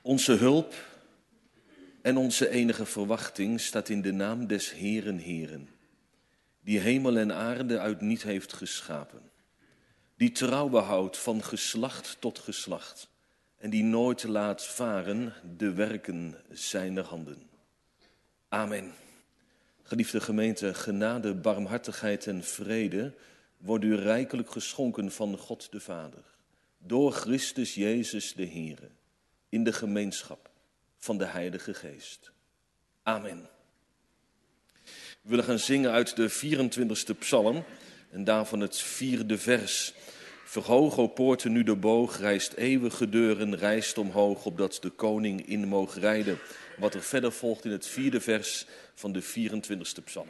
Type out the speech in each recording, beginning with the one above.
Onze hulp en onze enige verwachting staat in de naam des Heeren Heeren, die hemel en aarde uit niet heeft geschapen, die trouw behoudt van geslacht tot geslacht en die nooit laat varen de werken zijner handen. Amen. Geliefde gemeente, genade, barmhartigheid en vrede worden u rijkelijk geschonken van God de Vader, door Christus Jezus de Heere, in de gemeenschap van de Heilige Geest. Amen. We willen gaan zingen uit de 24e psalm en daarvan het 4e vers. Verhoog, o poorten, nu de boog, rijst eeuwige deuren, rijst omhoog, opdat de koning in moog rijden. Wat er verder volgt in het 4e vers van de 24e psalm.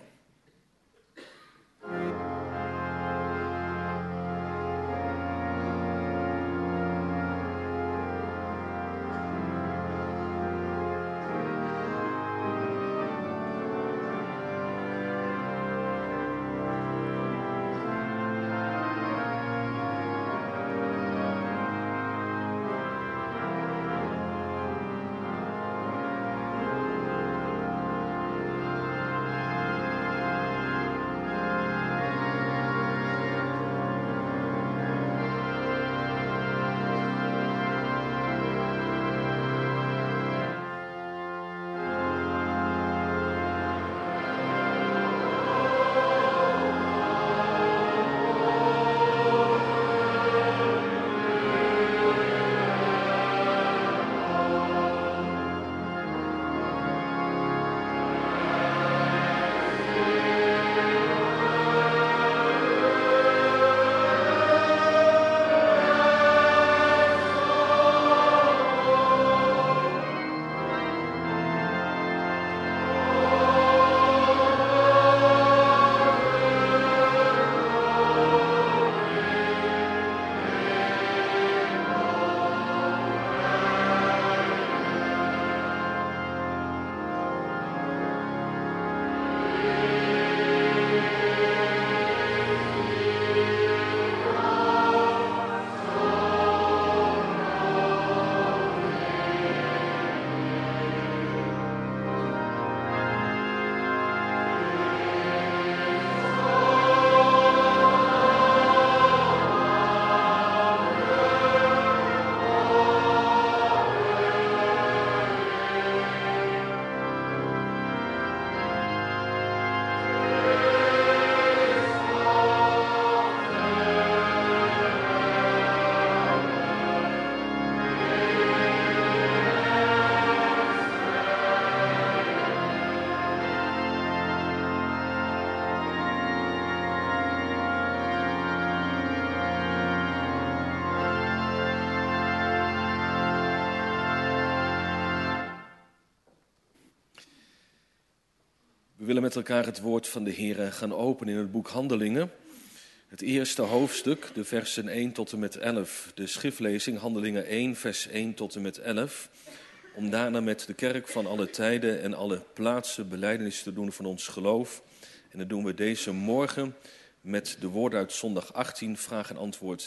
We willen met elkaar het woord van de Heer gaan openen in het boek Handelingen. Het eerste hoofdstuk, de versen 1 tot en met 11. De schriftlezing, Handelingen 1, vers 1 tot en met 11. Om daarna met de kerk van alle tijden en alle plaatsen belijdenis te doen van ons geloof. En dat doen we deze morgen met de woorden uit zondag 18, vraag en antwoord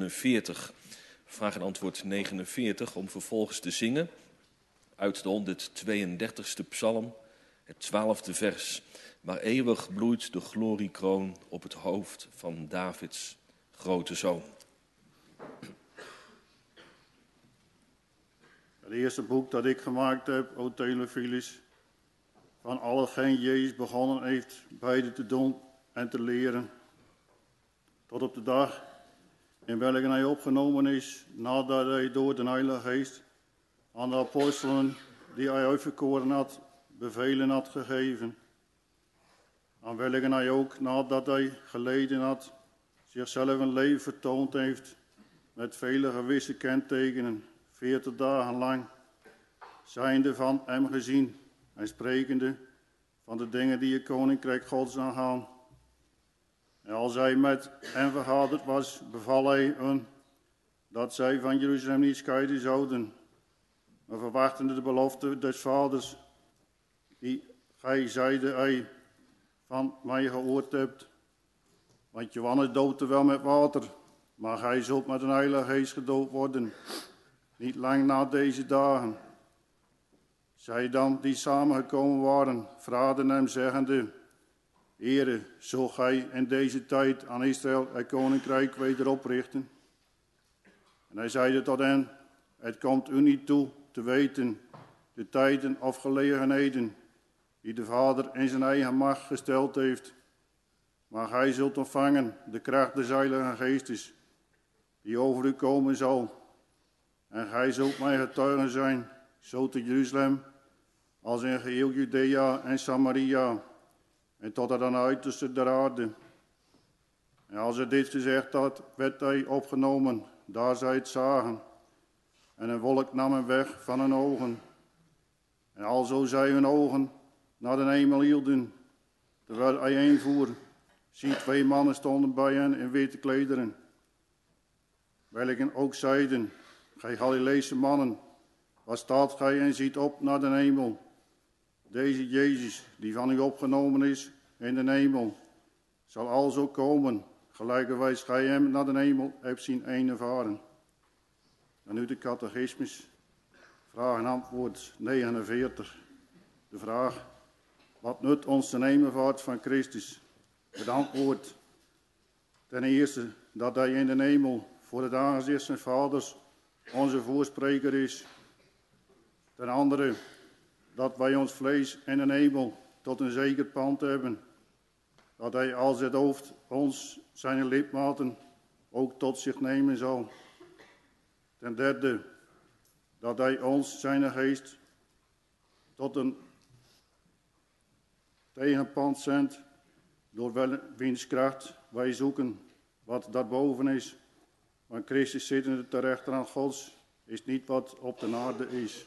49. Vraag en antwoord 49, om vervolgens te zingen uit de 132e psalm. Het 12e vers. Maar eeuwig bloeit de gloriekroon op het hoofd van Davids grote zoon. Het eerste boek dat ik gemaakt heb, O Theophilus, van al hetgeen Jezus begonnen heeft beide te doen en te leren, tot op de dag in welke hij opgenomen is, nadat hij door de Heilige Geest aan de apostelen die hij uitverkoren had, bevelen had gegeven, aan welke hij ook, nadat hij geleden had, zichzelf een leven vertoond heeft, met vele gewisse kentekenen, 40 dagen lang, zijnde van hem gezien en sprekende van de dingen die het koninkrijk Gods aangaan. En als hij met hen vergaderd was, beval hij hun dat zij van Jeruzalem niet scheiden zouden, maar verwachtende de belofte des vaders, die gij, zeide hij, van mij gehoord hebt. Want Johannes doopte wel met water, maar gij zult met een Heilige Geest gedoopt worden, niet lang na deze dagen. Zij dan die samengekomen waren, vraagden hem zeggende: Heere, zult gij in deze tijd aan Israël het koninkrijk weder oprichten? En hij zeide tot hen: Het komt u niet toe te weten de tijden of gelegenheden die de Vader in zijn eigen macht gesteld heeft. Maar gij zult ontvangen de kracht des Heiligen Geestes, die over u komen zal. En gij zult mijn getuigen zijn, zo te Jeruzalem, als in geheel Judea en Samaria, en tot aan de uiterste der aarde. En als hij dit gezegd had, werd hij opgenomen, daar zij het zagen. En een wolk nam hem weg van hun ogen. En alzo zij hun ogen naar de hemel hielden, terwijl hij heen voer. Zie, 2 mannen stonden bij hen in witte klederen, welken ook zeiden: Gij Galileese mannen, wat staat gij en ziet op naar de hemel? Deze Jezus, die van u opgenomen is in de hemel, zal alzo komen, gelijkerwijs gij hem naar de hemel hebt zien heen varen. En nu de catechismus, vraag en antwoord 49. De vraag: wat nut ons de hemelvaart van Christus? Het antwoord: ten eerste dat hij in de hemel voor het aangezicht zijn vaders onze voorspreker is. Ten andere dat wij ons vlees in de hemel tot een zeker pand hebben. Dat hij als het hoofd ons zijn lidmaten ook tot zich nemen zal. Ten derde dat hij ons zijn geest tot een tegenpand zendt, door wiens kracht wij zoeken wat daarboven is. Want Christus zittende ter rechterhand Gods is niet wat op de aarde is.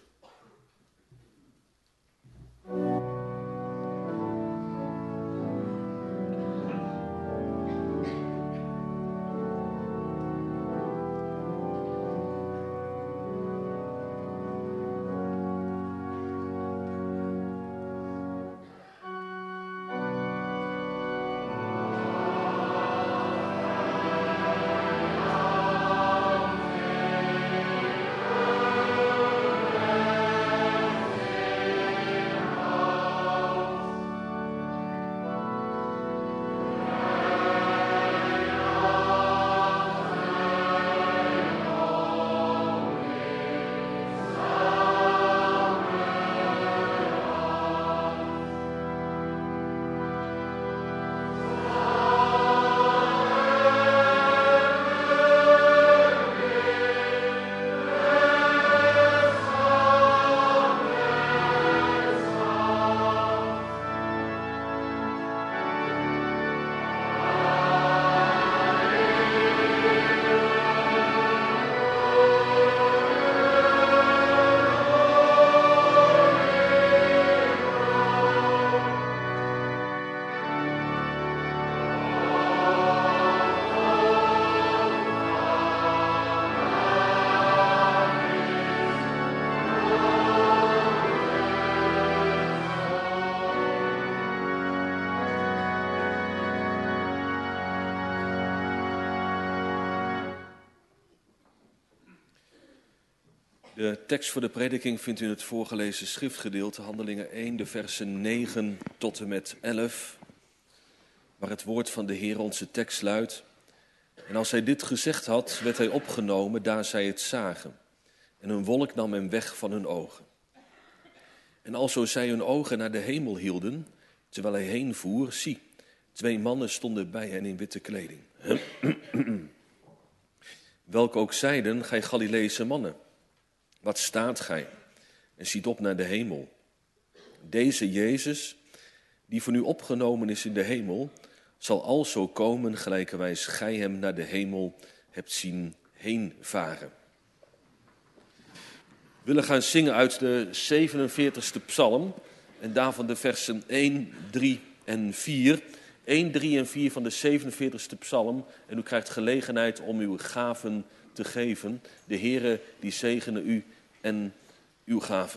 De tekst voor de prediking vindt u in het voorgelezen schriftgedeelte, Handelingen 1, de versen 9 tot en met 11, waar het woord van de Heer onze tekst luidt: En als hij dit gezegd had, werd hij opgenomen, daar zij het zagen. En een wolk nam hem weg van hun ogen. En alzo zij hun ogen naar de hemel hielden, terwijl hij heen voer, zie, 2 mannen stonden bij hen in witte kleding. Welke ook zeiden: Gij Galileese mannen, wat staat gij en ziet op naar de hemel? Deze Jezus, die van u opgenomen is in de hemel, zal alzo komen, gelijkerwijs gij hem naar de hemel hebt zien heen varen. We willen gaan zingen uit de 47e psalm en daarvan de versen 1, 3 en 4. 1, 3 en 4 van de 47e psalm. En u krijgt gelegenheid om uw gaven te geven. De Heere die zegene u en uw gaven.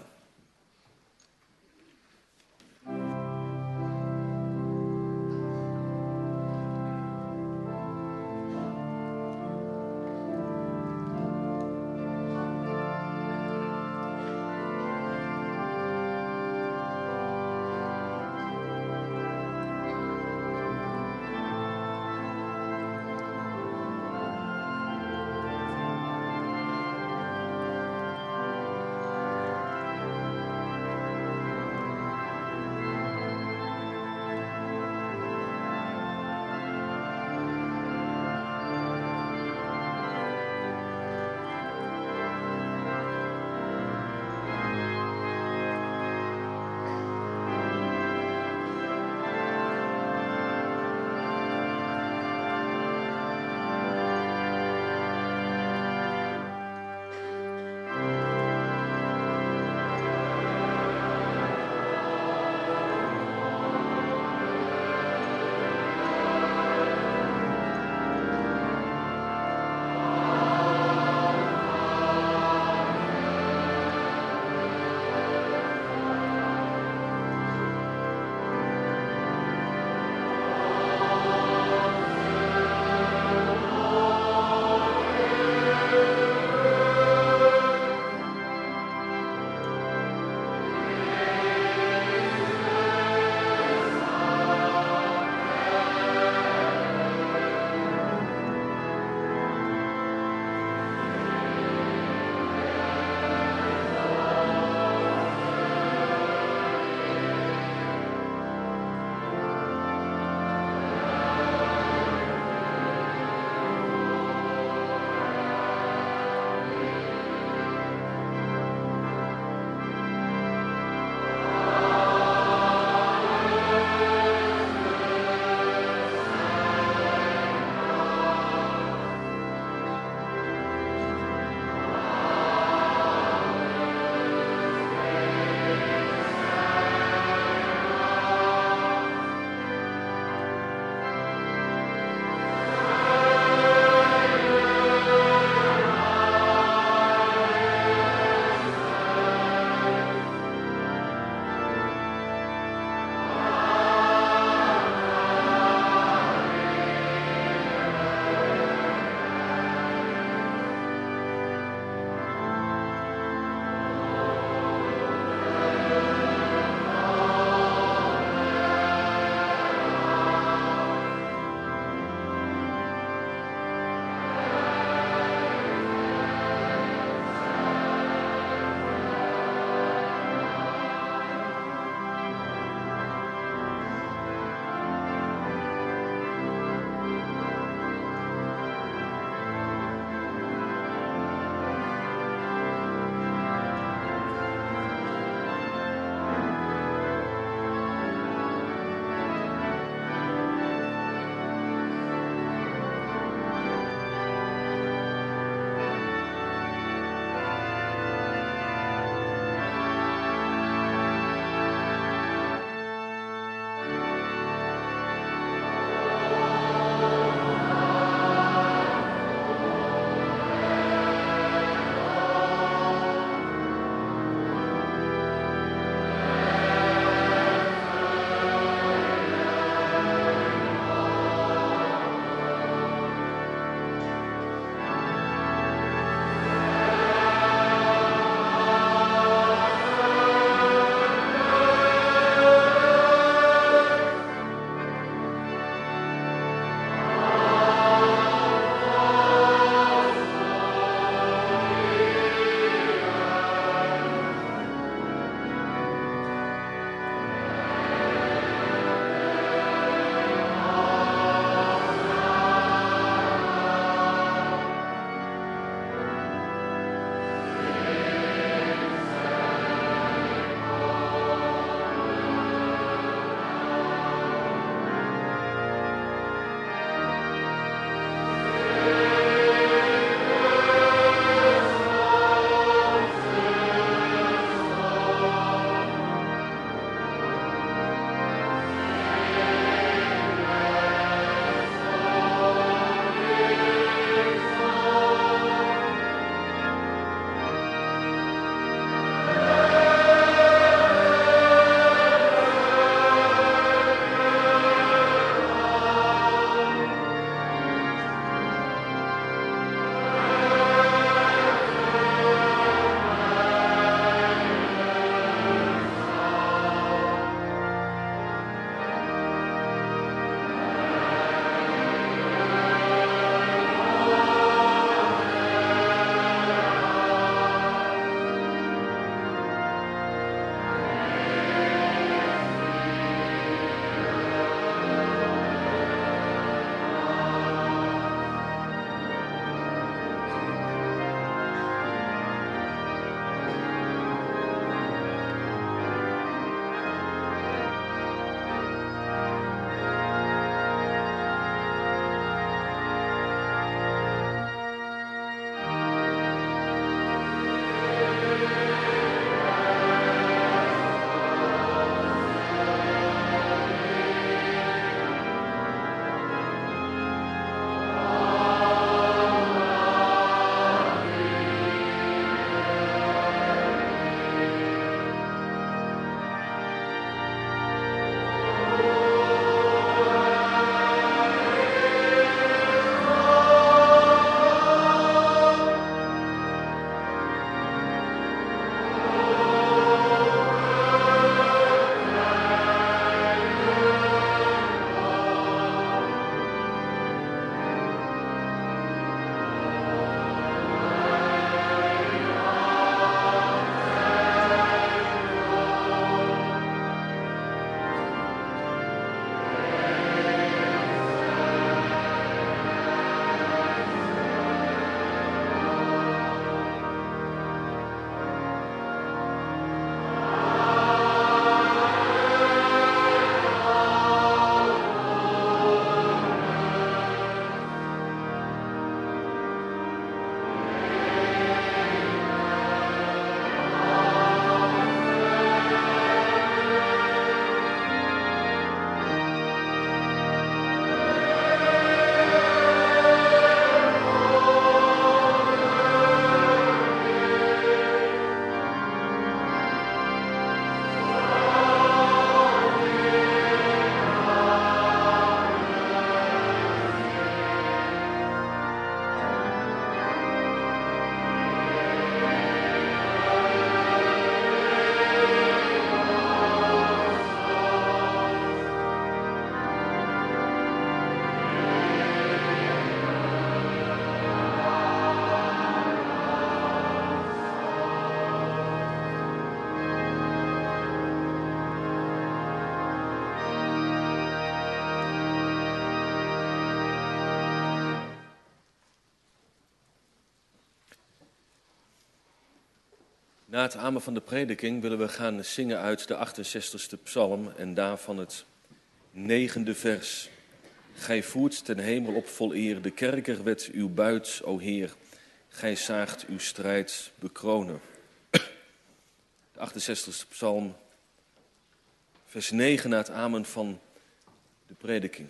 Na het amen van de prediking willen we gaan zingen uit de 68e psalm en daarvan het 9e vers. Gij voert ten hemel op vol eer, de kerkerwet uw buit, o Heer. Gij zaagt uw strijd bekronen. De 68e psalm, vers 9 na het amen van de prediking.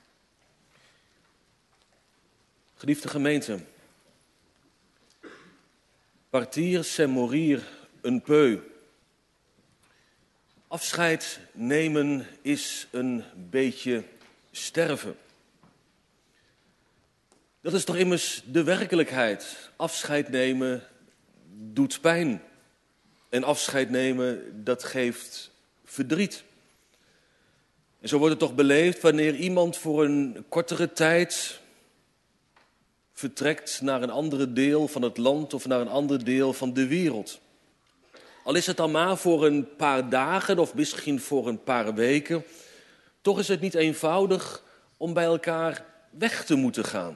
Geliefde gemeente, partir c'est mourir un peu. Afscheid nemen is een beetje sterven. Dat is toch immers de werkelijkheid. Afscheid nemen doet pijn. En afscheid nemen, dat geeft verdriet. En zo wordt het toch beleefd wanneer iemand voor een kortere tijd vertrekt naar een andere deel van het land of naar een ander deel van de wereld. Al is het dan maar voor een paar dagen of misschien voor een paar weken, toch is het niet eenvoudig om bij elkaar weg te moeten gaan.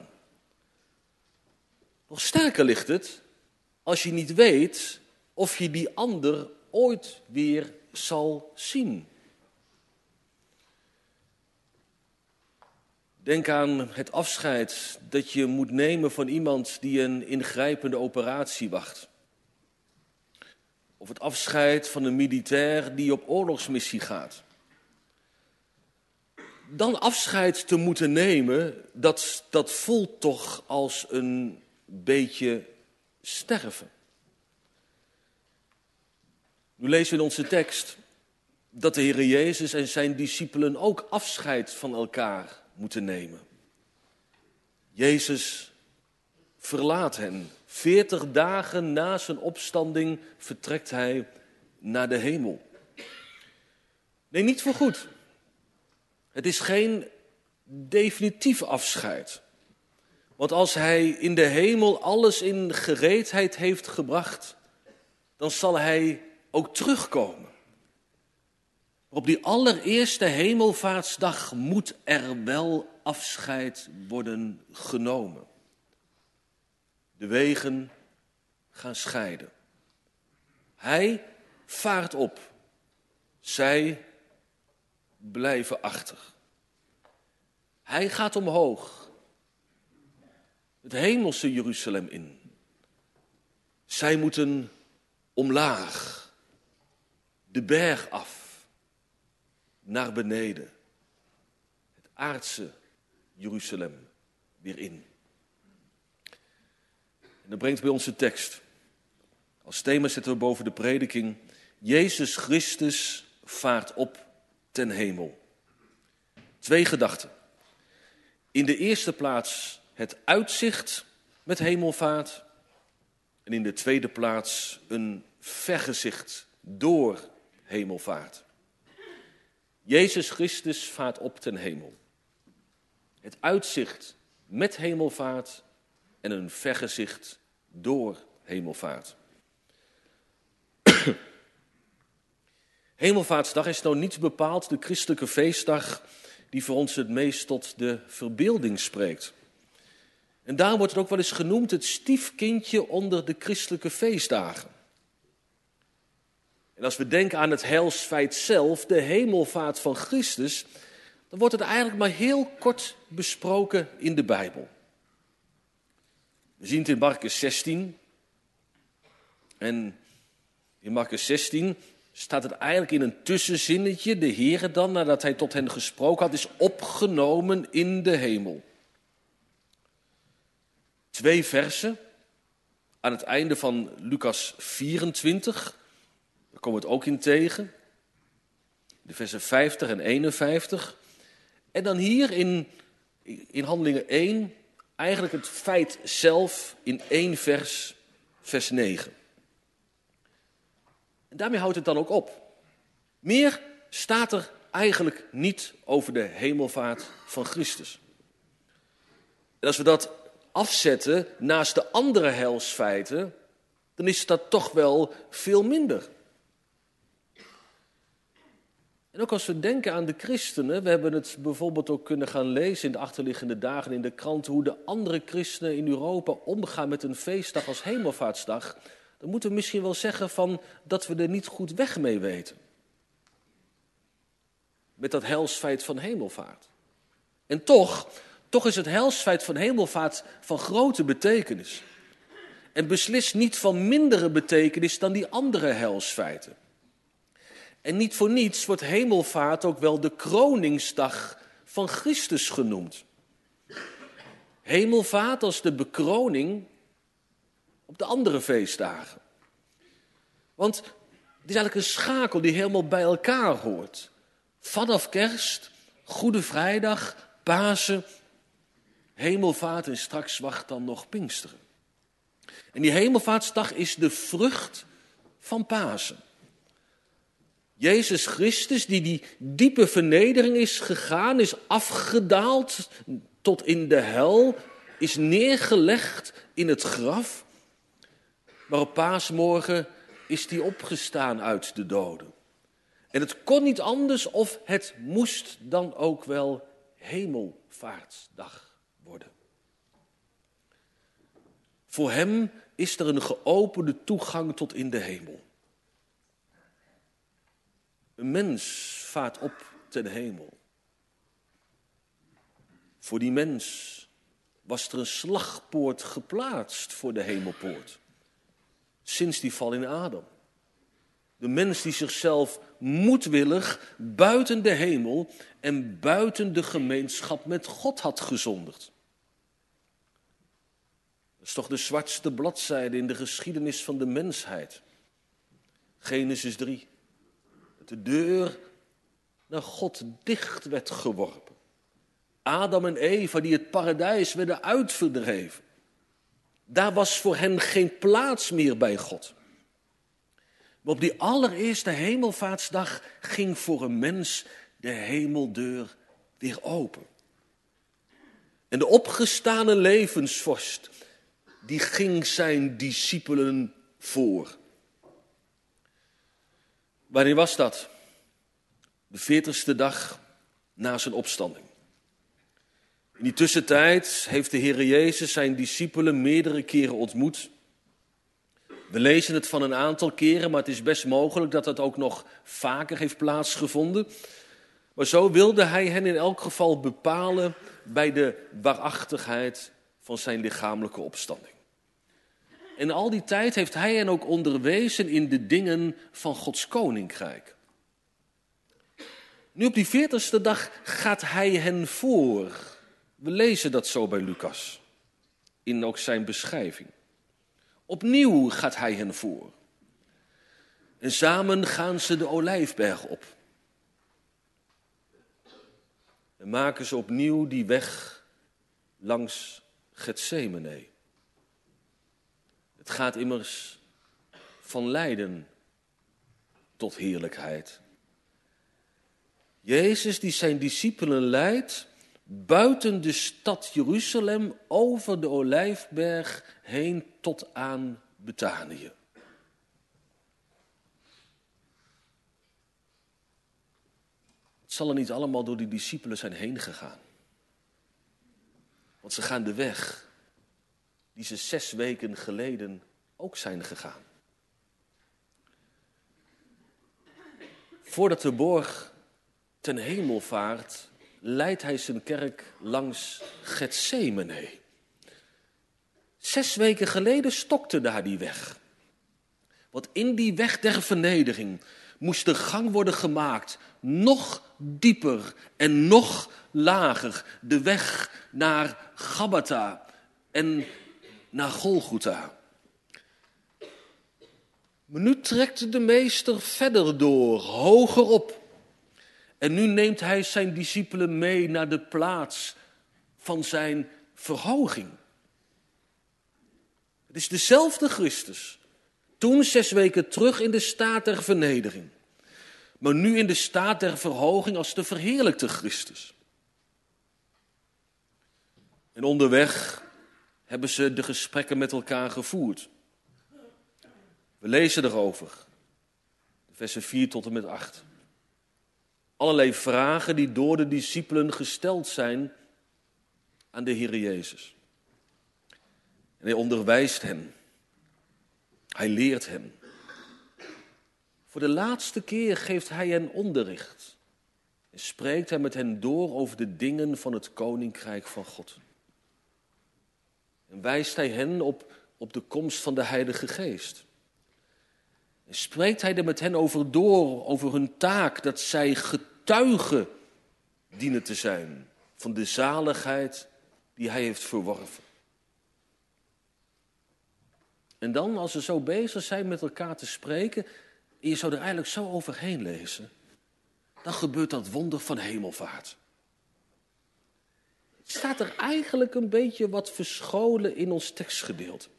Nog sterker ligt het als je niet weet of je die ander ooit weer zal zien. Denk aan het afscheid dat je moet nemen van iemand die een ingrijpende operatie wacht. Of het afscheid van een militair die op oorlogsmissie gaat. Dan afscheid te moeten nemen, dat voelt toch als een beetje sterven. Nu lezen we in onze tekst dat de Heer Jezus en zijn discipelen ook afscheid van elkaar moeten nemen. Jezus verlaat hen. 40 dagen na zijn opstanding vertrekt hij naar de hemel. Nee, niet voorgoed. Het is geen definitief afscheid. Want als hij in de hemel alles in gereedheid heeft gebracht, dan zal hij ook terugkomen. Maar op die allereerste hemelvaartsdag moet er wel afscheid worden genomen. De wegen gaan scheiden. Hij vaart op. Zij blijven achter. Hij gaat omhoog. Het hemelse Jeruzalem in. Zij moeten omlaag. De berg af. Naar beneden. Het aardse Jeruzalem weer in. En dat brengt bij ons de tekst. Als thema zetten we boven de prediking: Jezus Christus vaart op ten hemel. 2 gedachten. In de eerste plaats het uitzicht met hemelvaart. En in de tweede plaats een vergezicht door hemelvaart. Jezus Christus vaart op ten hemel. Het uitzicht met hemelvaart en een vergezicht door hemelvaart. Hemelvaartsdag is nou niet bepaald de christelijke feestdag die voor ons het meest tot de verbeelding spreekt. En daarom wordt het ook wel eens genoemd het stiefkindje onder de christelijke feestdagen. En als we denken aan het heilsfeit zelf, de hemelvaart van Christus, dan wordt het eigenlijk maar heel kort besproken in de Bijbel. We zien het in Markus 16. En in Markus 16 staat het eigenlijk in een tussenzinnetje. De Heere dan, nadat hij tot hen gesproken had, is opgenomen in de hemel. 2 versen aan het einde van Lucas 24. Daar komen we het ook in tegen. De versen 50 en 51. En dan hier in Handelingen 1 eigenlijk het feit zelf in 1 vers, vers 9. En daarmee houdt het dan ook op. Meer staat er eigenlijk niet over de hemelvaart van Christus. En als we dat afzetten naast de andere heilsfeiten, dan is dat toch wel veel minder. En ook als we denken aan de christenen, we hebben het bijvoorbeeld ook kunnen gaan lezen in de achterliggende dagen in de krant, hoe de andere christenen in Europa omgaan met een feestdag als Hemelvaartsdag, dan moeten we misschien wel zeggen dat we er niet goed weg mee weten. Met dat heilsfeit van hemelvaart. En toch is het heilsfeit van hemelvaart van grote betekenis. En beslist niet van mindere betekenis dan die andere heilsfeiten. En niet voor niets wordt hemelvaart ook wel de kroningsdag van Christus genoemd. Hemelvaart als de bekroning op de andere feestdagen. Want het is eigenlijk een schakel die helemaal bij elkaar hoort. Vanaf kerst, Goede Vrijdag, Pasen, hemelvaart en straks wacht dan nog Pinksteren. En die hemelvaartsdag is de vrucht van Pasen. Jezus Christus, die diepe vernedering is gegaan, is afgedaald tot in de hel, is neergelegd in het graf. Maar op Paasmorgen is hij opgestaan uit de doden. En het kon niet anders of het moest dan ook wel hemelvaartsdag worden. Voor hem is er een geopende toegang tot in de hemel. Een mens vaart op ten hemel. Voor die mens was er een slagpoort geplaatst voor de hemelpoort. Sinds die val in Adam. De mens die zichzelf moedwillig buiten de hemel en buiten de gemeenschap met God had gezondigd. Dat is toch de zwartste bladzijde in de geschiedenis van de mensheid. Genesis 3. Dat de deur naar God dicht werd geworpen. Adam en Eva die het paradijs werden uitverdreven. Daar was voor hen geen plaats meer bij God. Maar op die allereerste hemelvaartsdag ging voor een mens de hemeldeur weer open. En de opgestane levensvorst, die ging zijn discipelen voor. Wanneer was dat? De 40ste dag na zijn opstanding. In die tussentijd heeft de Heer Jezus zijn discipelen meerdere keren ontmoet. We lezen het van een aantal keren, maar het is best mogelijk dat dat ook nog vaker heeft plaatsgevonden. Maar zo wilde hij hen in elk geval bepalen bij de waarachtigheid van zijn lichamelijke opstanding. En al die tijd heeft hij hen ook onderwezen in de dingen van Gods koninkrijk. Nu op die 40ste dag gaat hij hen voor. We lezen dat zo bij Lucas, in ook zijn beschrijving. Opnieuw gaat hij hen voor. En samen gaan ze de Olijfberg op. En maken ze opnieuw die weg langs Getsemane. Het gaat immers van lijden tot heerlijkheid. Jezus die zijn discipelen leidt buiten de stad Jeruzalem over de Olijfberg heen tot aan Betanië. Het zal er niet allemaal door die discipelen zijn heen gegaan. Want ze gaan de weg die ze 6 weken geleden ook zijn gegaan. Voordat de borg ten hemel vaart, leidt hij zijn kerk langs Getsemane. 6 weken geleden stokte daar die weg. Want in die weg der vernedering moest de gang worden gemaakt, nog dieper en nog lager. De weg naar Gabbatha en naar Golgotha. Maar nu trekt de meester verder door, hoger op. En nu neemt hij zijn discipelen mee naar de plaats van zijn verhoging. Het is dezelfde Christus. Toen 6 weken terug in de staat der vernedering. Maar nu in de staat der verhoging als de verheerlijkte Christus. En onderweg hebben ze de gesprekken met elkaar gevoerd. We lezen erover. Versen 4 tot en met 8. Allerlei vragen die door de discipelen gesteld zijn aan de Heer Jezus. En hij onderwijst hen. Hij leert hen. Voor de laatste keer geeft hij hen onderricht. En spreekt hij met hen door over de dingen van het koninkrijk van God. En wijst hij hen op de komst van de Heilige Geest. En spreekt hij er met hen over door, over hun taak, dat zij getuigen dienen te zijn van de zaligheid die hij heeft verworven. En dan, als ze zo bezig zijn met elkaar te spreken, en je zou er eigenlijk zo overheen lezen, dan gebeurt dat wonder van hemelvaart. Het staat er eigenlijk een beetje wat verscholen in ons tekstgedeelte.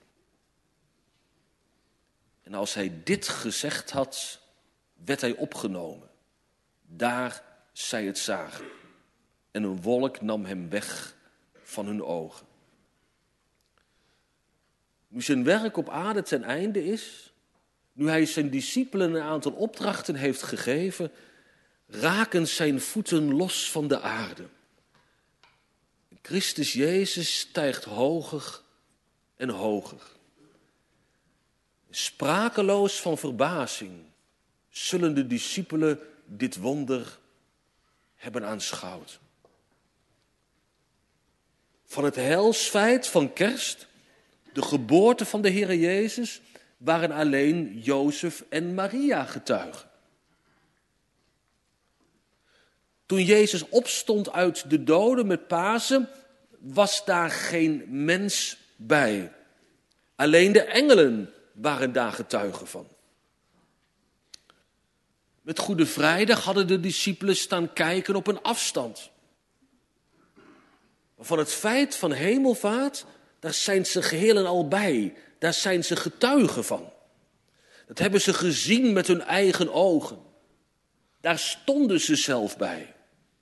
En als hij dit gezegd had, werd hij opgenomen. Daar zij het zagen. En een wolk nam hem weg van hun ogen. Nu zijn werk op aarde ten einde is, nu hij zijn discipelen een aantal opdrachten heeft gegeven, raken zijn voeten los van de aarde. Christus Jezus stijgt hoger en hoger. Sprakeloos van verbazing zullen de discipelen dit wonder hebben aanschouwd. Van het heilsfeit van kerst, de geboorte van de Heere Jezus, waren alleen Jozef en Maria getuigen. Toen Jezus opstond uit de doden met Pasen, was daar geen mens bij. Alleen de engelen waren daar getuigen van. Met Goede Vrijdag hadden de discipelen staan kijken op een afstand. Maar van het feit van hemelvaart, daar zijn ze geheel en al bij. Daar zijn ze getuigen van. Dat hebben ze gezien met hun eigen ogen. Daar stonden ze zelf bij.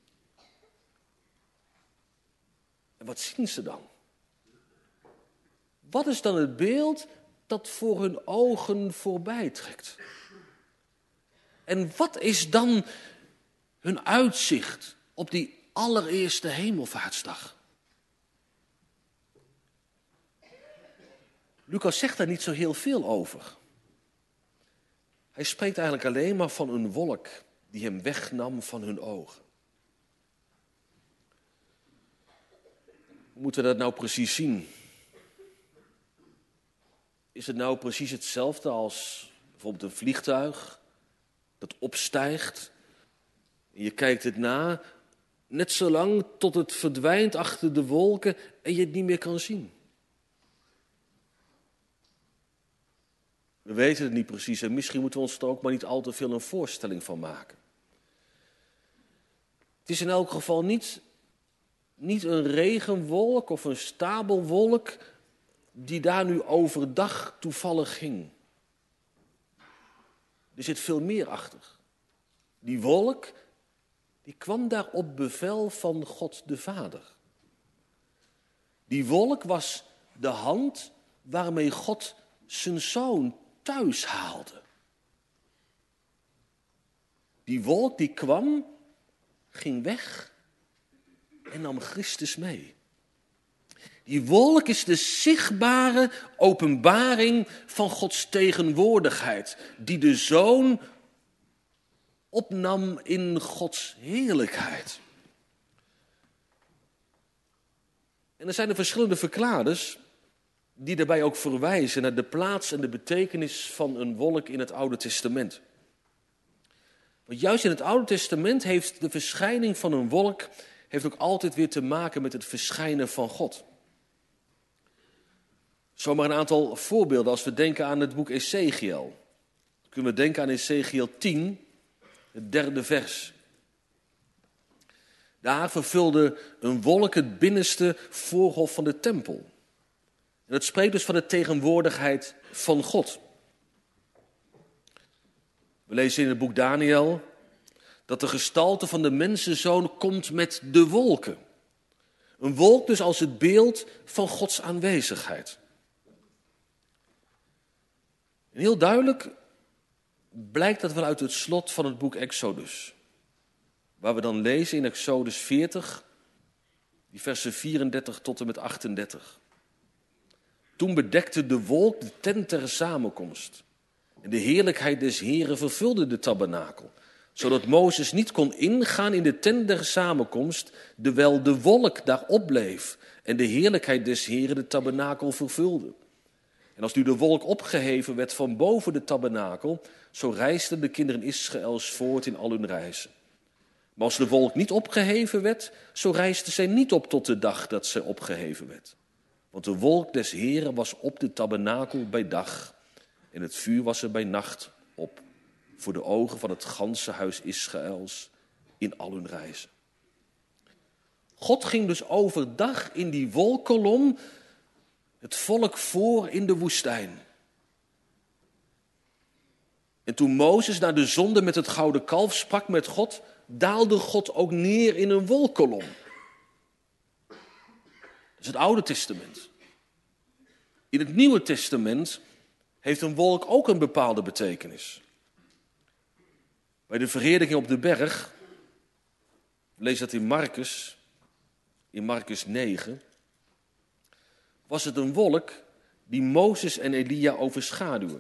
En wat zien ze dan? Wat is dan het beeld dat voor hun ogen voorbij trekt? En wat is dan hun uitzicht op die allereerste hemelvaartsdag? Lucas zegt daar niet zo heel veel over. Hij spreekt eigenlijk alleen maar van een wolk die hem wegnam van hun ogen. Hoe moeten we dat nou precies zien? Is het nou precies hetzelfde als bijvoorbeeld een vliegtuig dat opstijgt en je kijkt het na, net zolang tot het verdwijnt achter de wolken en je het niet meer kan zien? We weten het niet precies en misschien moeten we ons er ook maar niet al te veel een voorstelling van maken. Het is in elk geval niet een regenwolk of een stapelwolk die daar nu overdag toevallig ging. Er zit veel meer achter. Die wolk, die kwam daar op bevel van God de Vader. Die wolk was de hand waarmee God zijn zoon thuis haalde. Die wolk die kwam, ging weg en nam Christus mee. Die wolk is de zichtbare openbaring van Gods tegenwoordigheid, die de Zoon opnam in Gods heerlijkheid. En er zijn er verschillende verklaarders die daarbij ook verwijzen naar de plaats en de betekenis van een wolk in het Oude Testament. Want juist in het Oude Testament heeft de verschijning van een wolk ook altijd weer te maken met het verschijnen van God. Zomaar een aantal voorbeelden als we denken aan het boek Ezechiel. Dan kunnen we denken aan Ezechiel 10, het 3e vers. Daar vervulde een wolk het binnenste voorhof van de tempel. En het spreekt dus van de tegenwoordigheid van God. We lezen in het boek Daniel dat de gestalte van de mensenzoon komt met de wolken. Een wolk dus als het beeld van Gods aanwezigheid. En heel duidelijk blijkt dat wel uit het slot van het boek Exodus. Waar we dan lezen in Exodus 40, die versen 34 tot en met 38. Toen bedekte de wolk de tent der samenkomst. En de heerlijkheid des Heren vervulde de tabernakel, zodat Mozes niet kon ingaan in de tent der samenkomst, terwijl de wolk daarop bleef en de heerlijkheid des Heren de tabernakel vervulde. En als nu de wolk opgeheven werd van boven de tabernakel, zo reisden de kinderen Israëls voort in al hun reizen. Maar als de wolk niet opgeheven werd, zo reisden zij niet op tot de dag dat zij opgeheven werd. Want de wolk des Heren was op de tabernakel bij dag en het vuur was er bij nacht op, voor de ogen van het ganse huis Israëls in al hun reizen. God ging dus overdag in die wolkkolom het volk voor in de woestijn. En toen Mozes na de zonde met het gouden kalf sprak met God, daalde God ook neer in een wolkkolom. Dat is het Oude Testament. In het Nieuwe Testament heeft een wolk ook een bepaalde betekenis. Bij de verheerlijking op de berg, lees dat in Marcus 9, was het een wolk die Mozes en Elia overschaduwde.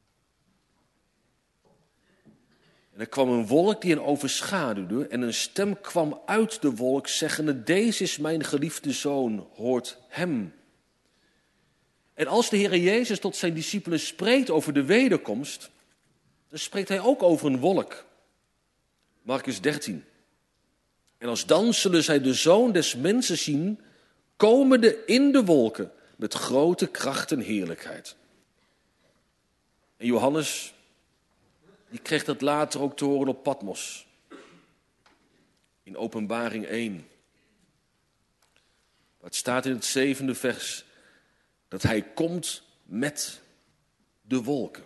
En er kwam een wolk die hen overschaduwde en een stem kwam uit de wolk zeggende, deze is mijn geliefde zoon, hoort hem. En als de Heer Jezus tot zijn discipelen spreekt over de wederkomst, dan spreekt hij ook over een wolk. Marcus 13. En alsdan zullen zij de Zoon des Mensen zien, komende in de wolken, met grote kracht en heerlijkheid. En Johannes, die kreeg dat later ook te horen op Patmos. In Openbaring 1. Waar het staat in het 7e vers, dat hij komt met de wolken.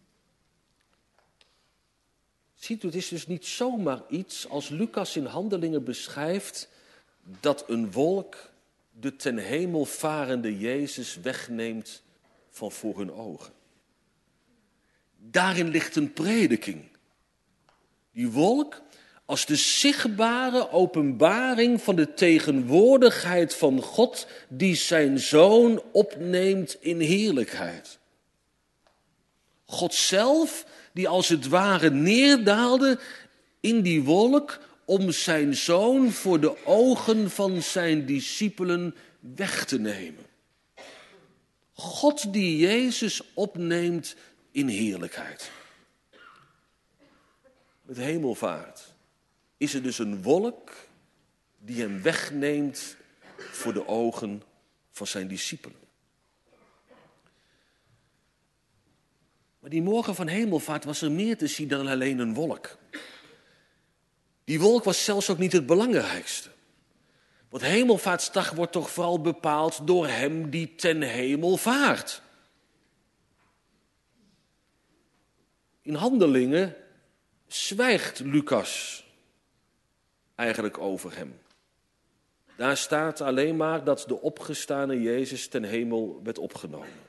Ziet u, het is dus niet zomaar iets als Lucas in Handelingen beschrijft, dat een wolk de ten hemel varende Jezus wegneemt van voor hun ogen. Daarin ligt een prediking. Die wolk als de zichtbare openbaring van de tegenwoordigheid van God die zijn Zoon opneemt in heerlijkheid. God zelf die als het ware neerdaalde in die wolk om zijn Zoon voor de ogen van zijn discipelen weg te nemen. God die Jezus opneemt in heerlijkheid. Met hemelvaart is er dus een wolk die hem wegneemt voor de ogen van zijn discipelen. Maar die morgen van hemelvaart was er meer te zien dan alleen een wolk. Die wolk was zelfs ook niet het belangrijkste. Want hemelvaartsdag wordt toch vooral bepaald door hem die ten hemel vaart. In Handelingen zwijgt Lucas eigenlijk over hem. Daar staat alleen maar dat de opgestane Jezus ten hemel werd opgenomen.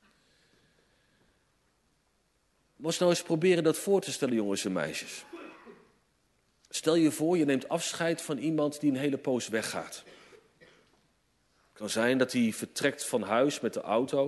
Moet nou eens proberen dat voor te stellen, jongens en meisjes. Stel je voor, je neemt afscheid van iemand die een hele poos weggaat. Het kan zijn dat hij vertrekt van huis met de auto.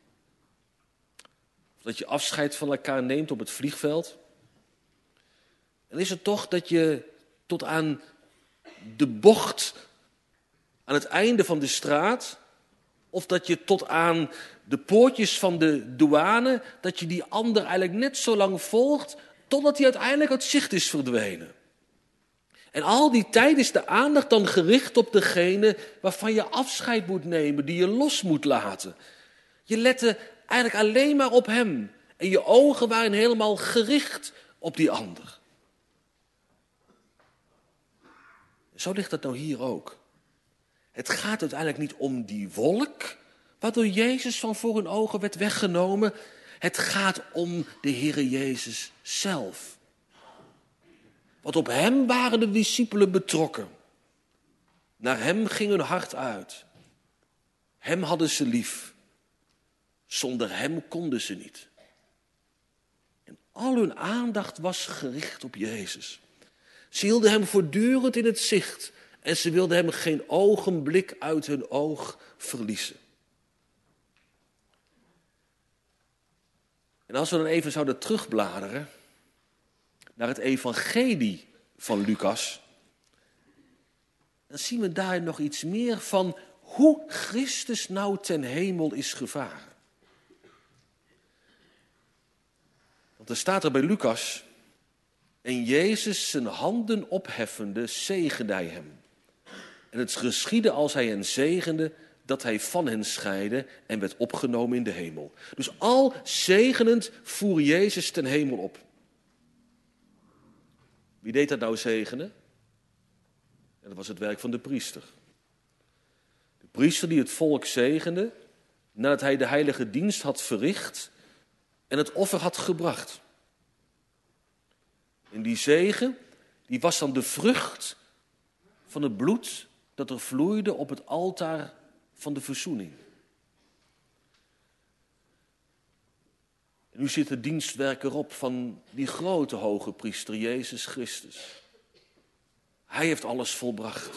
Of dat je afscheid van elkaar neemt op het vliegveld. En is het toch dat je tot aan de bocht aan het einde van de straat, of dat je tot aan de poortjes van de douane, dat je die ander eigenlijk net zo lang volgt, totdat hij uiteindelijk uit zicht is verdwenen. En al die tijd is de aandacht dan gericht op degene waarvan je afscheid moet nemen, die je los moet laten. Je lette eigenlijk alleen maar op hem en je ogen waren helemaal gericht op die ander. Zo ligt dat nou hier ook. Het gaat uiteindelijk niet om die wolk, waardoor Jezus van voor hun ogen werd weggenomen. Het gaat om de Heere Jezus zelf. Want op hem waren de discipelen betrokken. Naar hem ging hun hart uit. Hem hadden ze lief. Zonder hem konden ze niet. En al hun aandacht was gericht op Jezus. Ze hielden hem voortdurend in het zicht. En ze wilden hem geen ogenblik uit hun oog verliezen. En als we dan even zouden terugbladeren naar het evangelie van Lucas, dan zien we daar nog iets meer van hoe Christus nou ten hemel is gevaren. Want er staat er bij Lucas: en Jezus zijn handen opheffende zegende hij hem. En het geschiedde als hij hen zegende, dat hij van hen scheidde en werd opgenomen in de hemel. Dus al zegenend voer Jezus ten hemel op. Wie deed dat nou zegenen? En dat was het werk van de priester. De priester die het volk zegende nadat hij de heilige dienst had verricht en het offer had gebracht. En die zegen, die was dan de vrucht van het bloed dat er vloeide op het altaar van de verzoening. En nu zit het dienstwerk erop van die grote hoge priester, Jezus Christus. Hij heeft alles volbracht.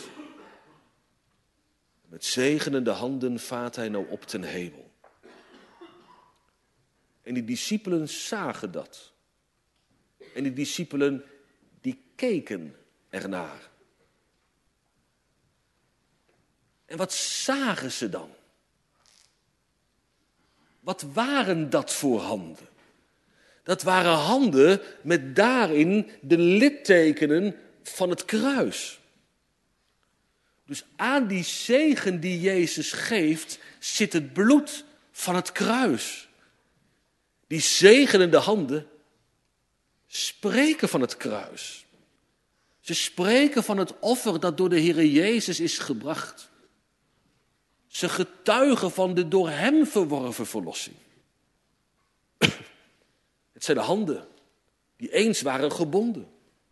Met zegenende handen vaart hij nou op ten hemel. En die discipelen zagen dat. En die discipelen, die keken ernaar. En wat zagen ze dan? Wat waren dat voor handen? Dat waren handen met daarin de littekenen van het kruis. Dus aan die zegen die Jezus geeft, zit het bloed van het kruis. Die zegenende handen spreken van het kruis. Ze spreken van het offer dat door de Heere Jezus is gebracht. Ze getuigen van de door hem verworven verlossing. Het zijn de handen die eens waren gebonden.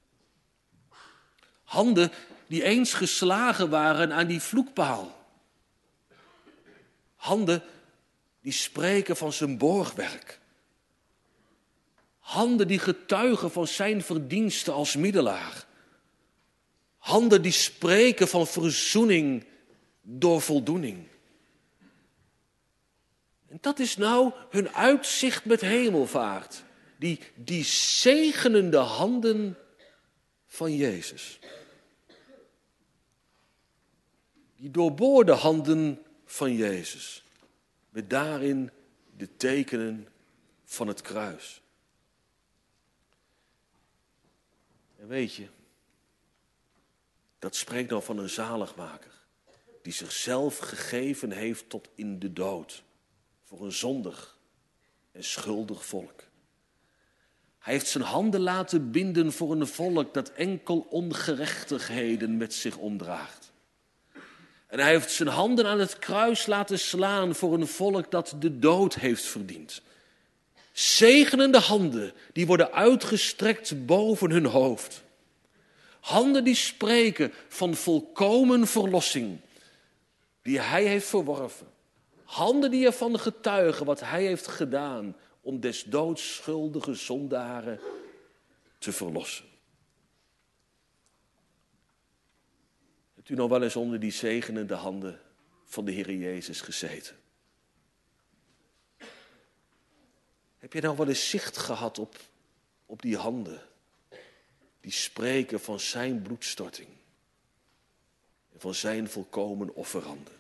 Handen die eens geslagen waren aan die vloekpaal. Handen die spreken van zijn borgwerk. Handen die getuigen van zijn verdiensten als middelaar. Handen die spreken van verzoening door voldoening. En dat is nou hun uitzicht met hemelvaart. Die zegenende handen van Jezus. Die doorboorde handen van Jezus. Met daarin de tekenen van het kruis. En weet je, dat spreekt nou van een zaligmaker. Die zichzelf gegeven heeft tot in de dood. Voor een zondig en schuldig volk. Hij heeft zijn handen laten binden voor een volk dat enkel ongerechtigheden met zich omdraagt. En hij heeft zijn handen aan het kruis laten slaan voor een volk dat de dood heeft verdiend. Zegenende handen die worden uitgestrekt boven hun hoofd. Handen die spreken van volkomen verlossing die hij heeft verworven. Handen die ervan getuigen wat hij heeft gedaan om des doods schuldige zondaren te verlossen. Hebt u nou wel eens onder die zegenende handen van de Heer Jezus gezeten? Heb je nou wel eens zicht gehad op die handen die spreken van zijn bloedstorting en van zijn volkomen offerhanden?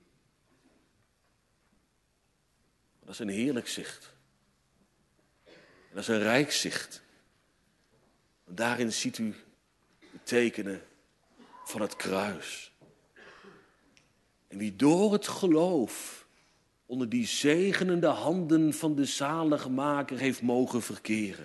Dat is een heerlijk zicht. En dat is een rijk zicht. En daarin ziet u de tekenen van het kruis. En wie door het geloof onder die zegenende handen van de zaligmaker heeft mogen verkeren.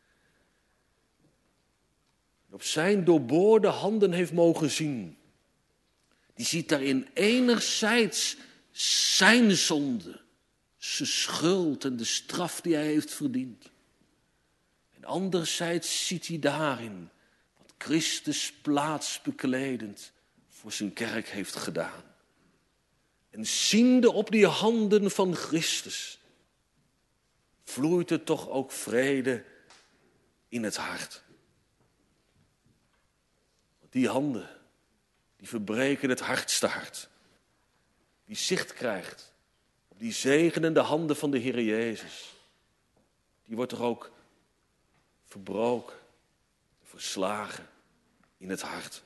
Op zijn doorboorde handen heeft mogen zien. Die ziet daarin enerzijds zijn zonde, zijn schuld en de straf die hij heeft verdiend. En anderzijds ziet hij daarin wat Christus plaatsbekledend voor zijn kerk heeft gedaan. En ziende op die handen van Christus, vloeit er toch ook vrede in het hart. Want die handen, die verbreken het hardste hart. Wie zicht krijgt op die zegenende handen van de Heer Jezus. die wordt toch ook verbroken, verslagen in het hart.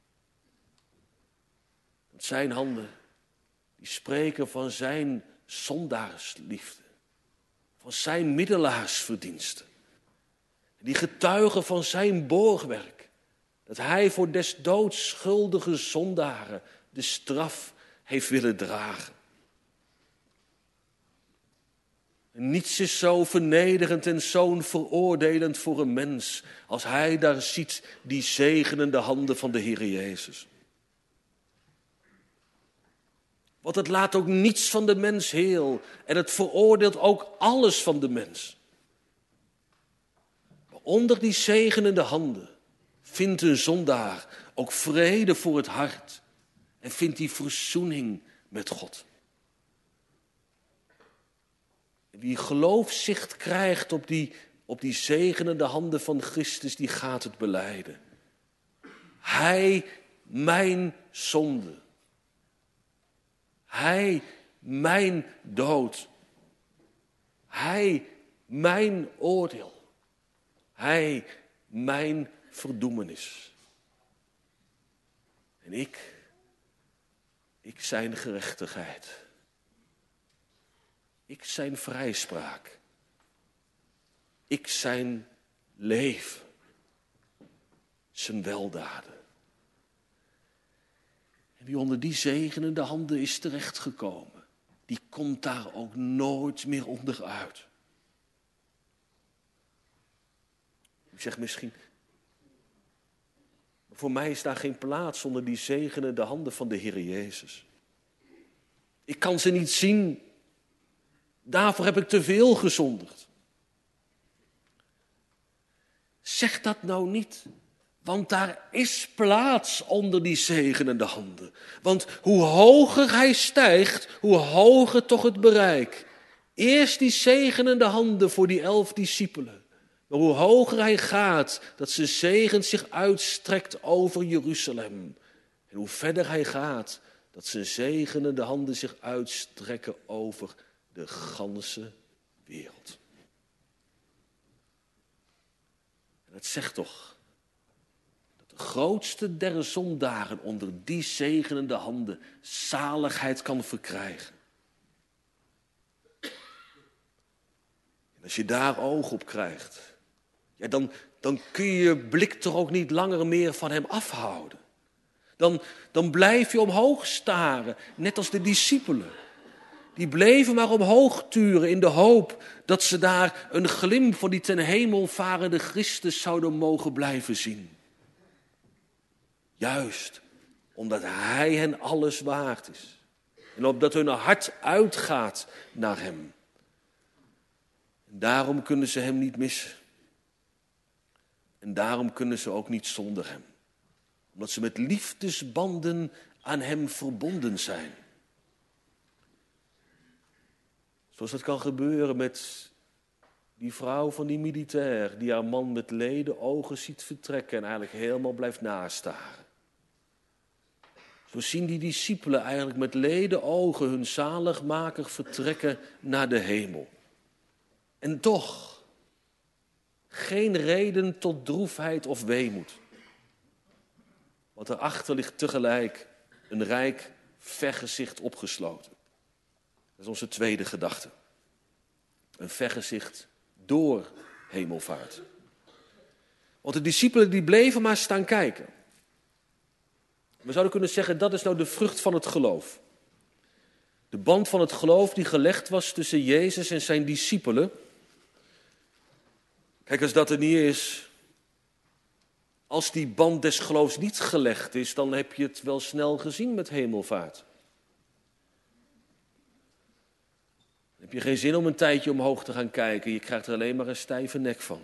Want zijn handen, die spreken van zijn zondaarsliefde, van zijn middelaarsverdiensten. Die getuigen van zijn borgwerk, dat hij voor des doods schuldige zondaren de straf heeft willen dragen. En niets is zo vernederend en zo veroordelend voor een mens als hij daar ziet die zegenende handen van de Heer Jezus. Want het laat ook niets van de mens heel en het veroordeelt ook alles van de mens. Maar onder die zegenende handen vindt een zondaar ook vrede voor het hart en vindt die verzoening met God. Wie geloofszicht krijgt op die zegenende handen van Christus, die gaat het belijden. Hij, mijn zonde. Hij, mijn dood. Hij, mijn oordeel. Hij, mijn verdoemenis. En ik zijn gerechtigheid. Ik zijn vrijspraak. Ik zijn leven. Zijn weldaden. En wie onder die zegenende handen is terechtgekomen, die komt daar ook nooit meer onderuit. U zegt misschien, voor mij is daar geen plaats onder die zegenende handen van de Heer Jezus. Ik kan ze niet zien. Daarvoor heb ik te veel gezondigd. Zeg dat nou niet, want daar is plaats onder die zegenende handen. Want hoe hoger hij stijgt, hoe hoger toch het bereik. Eerst die zegenende handen voor die 11 discipelen. Maar hoe hoger hij gaat, dat zijn zegen zich uitstrekt over Jeruzalem. En hoe verder hij gaat, dat zijn zegenende handen zich uitstrekken over de ganse wereld. En het zegt toch dat de grootste der zondaren onder die zegenende handen zaligheid kan verkrijgen. En als je daar oog op krijgt, ja, dan kun je je blik toch ook niet langer meer van hem afhouden. Dan blijf je omhoog staren, net als de discipelen. Die bleven maar omhoog turen in de hoop dat ze daar een glimp van die ten hemel varende Christus zouden mogen blijven zien. Juist omdat hij hen alles waard is. En omdat hun hart uitgaat naar hem. En daarom kunnen ze hem niet missen. En daarom kunnen ze ook niet zonder hem. Omdat ze met liefdesbanden aan hem verbonden zijn. Zoals dat kan gebeuren met die vrouw van die militair, die haar man met leden ogen ziet vertrekken en eigenlijk helemaal blijft nastaren. Zo zien die discipelen eigenlijk met leden ogen hun zaligmaker vertrekken naar de hemel. En toch, geen reden tot droefheid of weemoed. Want erachter ligt tegelijk een rijk vergezicht opgesloten. Dat is onze tweede gedachte. Een vergezicht door hemelvaart. Want de discipelen die bleven maar staan kijken. We zouden kunnen zeggen, dat is nou de vrucht van het geloof. De band van het geloof die gelegd was tussen Jezus en zijn discipelen. Kijk, als dat er niet is, als die band des geloofs niet gelegd is, dan heb je het wel snel gezien met hemelvaart. Dan heb je geen zin om een tijdje omhoog te gaan kijken. Je krijgt er alleen maar een stijve nek van.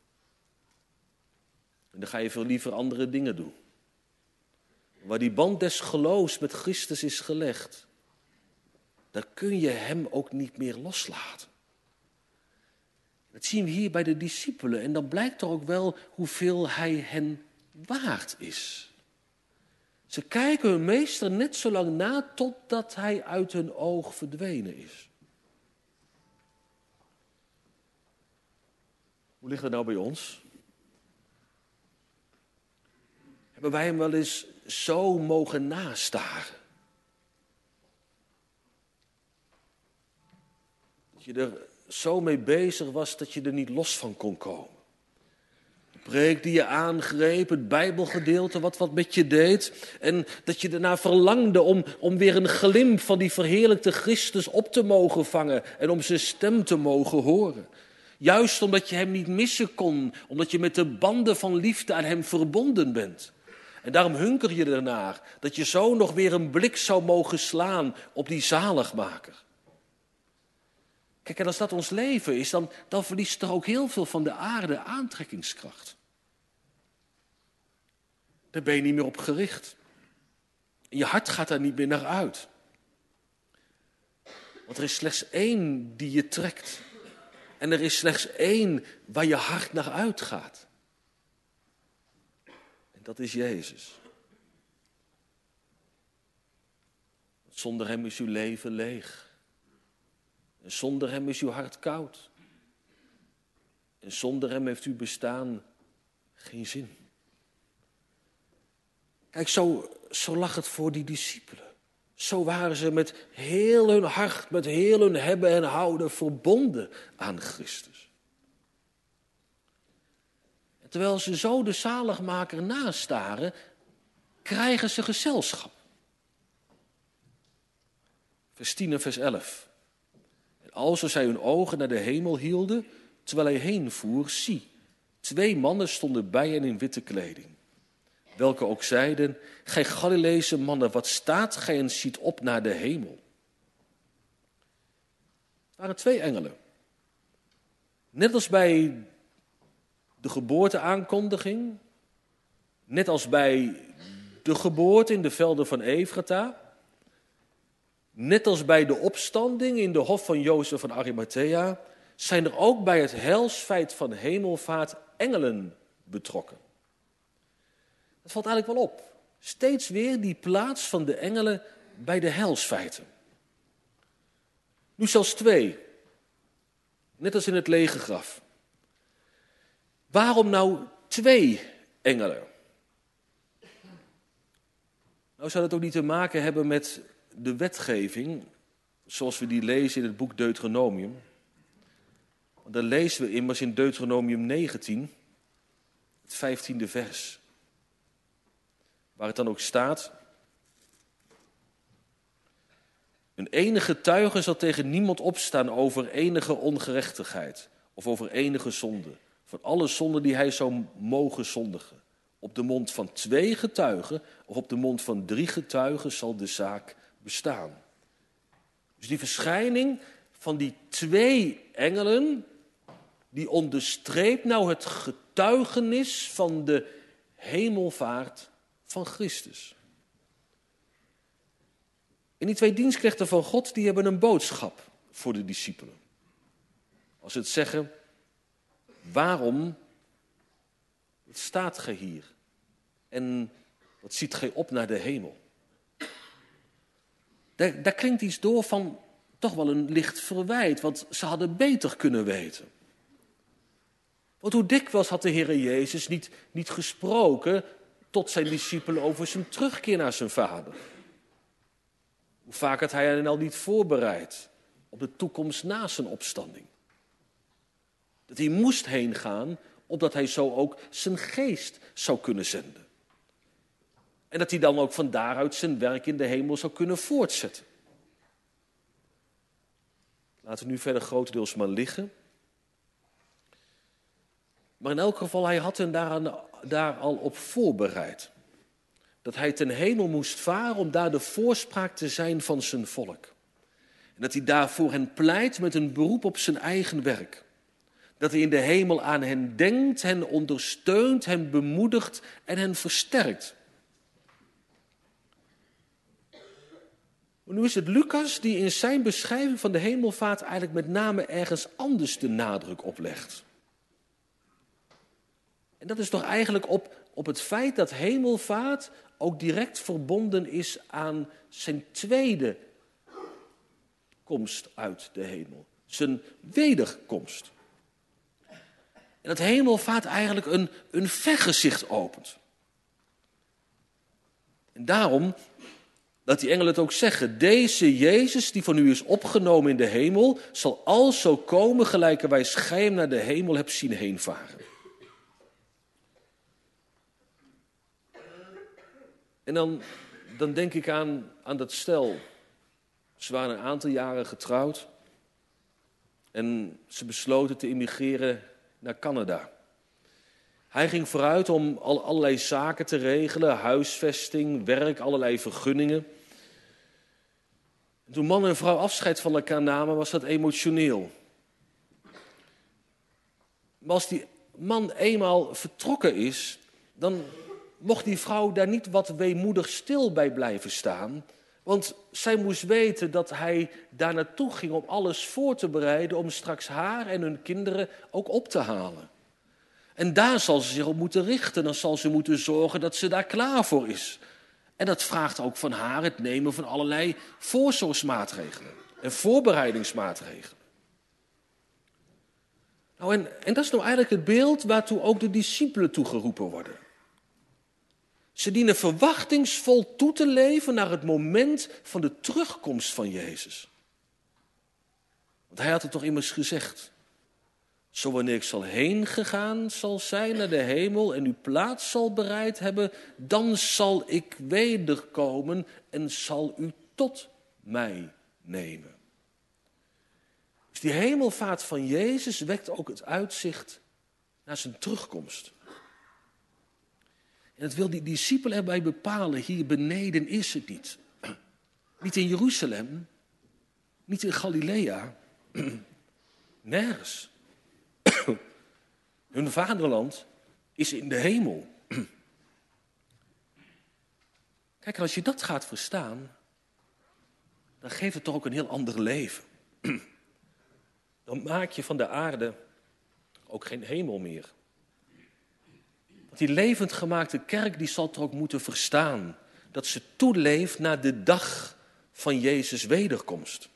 En dan ga je veel liever andere dingen doen. Waar die band des geloofs met Christus is gelegd, dan kun je hem ook niet meer loslaten. Dat zien we hier bij de discipelen. En dan blijkt er ook wel hoeveel hij hen waard is. Ze kijken hun meester net zo lang na totdat hij uit hun oog verdwenen is. Hoe ligt het nou bij ons? Hebben wij hem wel eens zo mogen nastaren? Dat je er zo mee bezig was dat je er niet los van kon komen. De preek die je aangreep, het Bijbelgedeelte wat met je deed. En dat je ernaar verlangde om weer een glimp van die verheerlijkte Christus op te mogen vangen. En om zijn stem te mogen horen. Juist omdat je hem niet missen kon. Omdat je met de banden van liefde aan hem verbonden bent. En daarom hunker je ernaar dat je zo nog weer een blik zou mogen slaan op die zaligmaker. Kijk, en als dat ons leven is, dan verliest er ook heel veel van de aarde aantrekkingskracht. Daar ben je niet meer op gericht. En je hart gaat daar niet meer naar uit. Want er is slechts één die je trekt. En er is slechts één waar je hart naar uitgaat. En dat is Jezus. Zonder hem is uw leven leeg. En zonder hem is uw hart koud. En zonder hem heeft uw bestaan geen zin. Kijk, zo lag het voor die discipelen. Zo waren ze met heel hun hart, met heel hun hebben en houden verbonden aan Christus. En terwijl ze zo de zaligmaker nastaren, krijgen ze gezelschap. Vers 10 en vers 11. En alzo zij hun ogen naar de hemel hielden, terwijl hij heen voer, zie, 2 mannen stonden bij hen in witte kleding. Welke ook zeiden, gij Galileese mannen, wat staat gij en ziet op naar de hemel? Het waren 2 engelen. Net als bij de geboorteaankondiging, net als bij de geboorte in de velden van Efrata, net als bij de opstanding in de hof van Jozef van Arimathea, zijn er ook bij het heilsfeit van hemelvaart engelen betrokken. Dat valt eigenlijk wel op. Steeds weer die plaats van de engelen bij de heilsfeiten. Nu zelfs 2. Net als in het lege graf. Waarom nou 2 engelen? Nou zou dat ook niet te maken hebben met de wetgeving, zoals we die lezen in het boek Deuteronomium. Want daar lezen we immers in Deuteronomium 19, het 15e vers. Waar het dan ook staat: een enige getuige zal tegen niemand opstaan over enige ongerechtigheid of over enige zonde, van alle zonden die hij zou mogen zondigen. Op de mond van 2 getuigen of op de mond van 3 getuigen zal de zaak bestaan. Dus die verschijning van die 2 engelen, die onderstreept nou het getuigenis van de hemelvaart van Christus. En die 2 dienstknechten van God, die hebben een boodschap voor de discipelen. Als ze het zeggen, waarom staat gij hier? En wat ziet gij op naar de hemel? Daar klinkt iets door van toch wel een licht verwijt, want ze hadden beter kunnen weten. Want hoe dikwijls had de Heer Jezus niet gesproken tot zijn discipelen over zijn terugkeer naar zijn vader? Hoe vaak had hij hen al niet voorbereid op de toekomst na zijn opstanding? Dat hij moest heen gaan, opdat hij zo ook zijn geest zou kunnen zenden. En dat hij dan ook van daaruit zijn werk in de hemel zou kunnen voortzetten. Laten we nu verder grotendeels maar liggen. Maar in elk geval, hij had hen daar al op voorbereid. Dat hij ten hemel moest varen om daar de voorspraak te zijn van zijn volk. En dat hij daarvoor hen pleit met een beroep op zijn eigen werk. Dat hij in de hemel aan hen denkt, hen ondersteunt, hen bemoedigt en hen versterkt. Maar nu is het Lucas die in zijn beschrijving van de hemelvaart eigenlijk met name ergens anders de nadruk op legt. En dat is toch eigenlijk op het feit dat hemelvaart ook direct verbonden is aan zijn tweede komst uit de hemel. Zijn wederkomst. En dat hemelvaart eigenlijk een vergezicht opent. En daarom, dat die engelen het ook zeggen, deze Jezus die van u is opgenomen in de hemel, zal alzo komen gelijkerwijs gij hem naar de hemel hebt zien heenvaren. En dan denk ik aan dat stel. Ze waren een aantal jaren getrouwd en ze besloten te immigreren naar Canada. Hij ging vooruit om allerlei zaken te regelen, huisvesting, werk, allerlei vergunningen. En toen man en vrouw afscheid van elkaar namen, was dat emotioneel. Maar als die man eenmaal vertrokken is, dan mocht die vrouw daar niet wat weemoedig stil bij blijven staan. Want zij moest weten dat hij daar naartoe ging om alles voor te bereiden om straks haar en hun kinderen ook op te halen. En daar zal ze zich op moeten richten. Dan zal ze moeten zorgen dat ze daar klaar voor is. En dat vraagt ook van haar het nemen van allerlei voorzorgsmaatregelen en voorbereidingsmaatregelen. Nou, en dat is nou eigenlijk het beeld waartoe ook de discipelen toegeroepen worden. Ze dienen verwachtingsvol toe te leven naar het moment van de terugkomst van Jezus. Want hij had het toch immers gezegd. Zo wanneer ik zal heen gegaan zal zijn naar de hemel en uw plaats zal bereid hebben, dan zal ik wederkomen en zal u tot mij nemen. Dus die hemelvaart van Jezus wekt ook het uitzicht naar zijn terugkomst. En dat wil die discipelen erbij bepalen, hier beneden is het niet. Niet in Jeruzalem, niet in Galilea, nergens. Hun vaderland is in de hemel. Kijk, en als je dat gaat verstaan, dan geeft het toch ook een heel ander leven. Dan maak je van de aarde ook geen hemel meer. Want die levend gemaakte kerk die zal toch ook moeten verstaan dat ze toeleeft naar de dag van Jezus' wederkomst.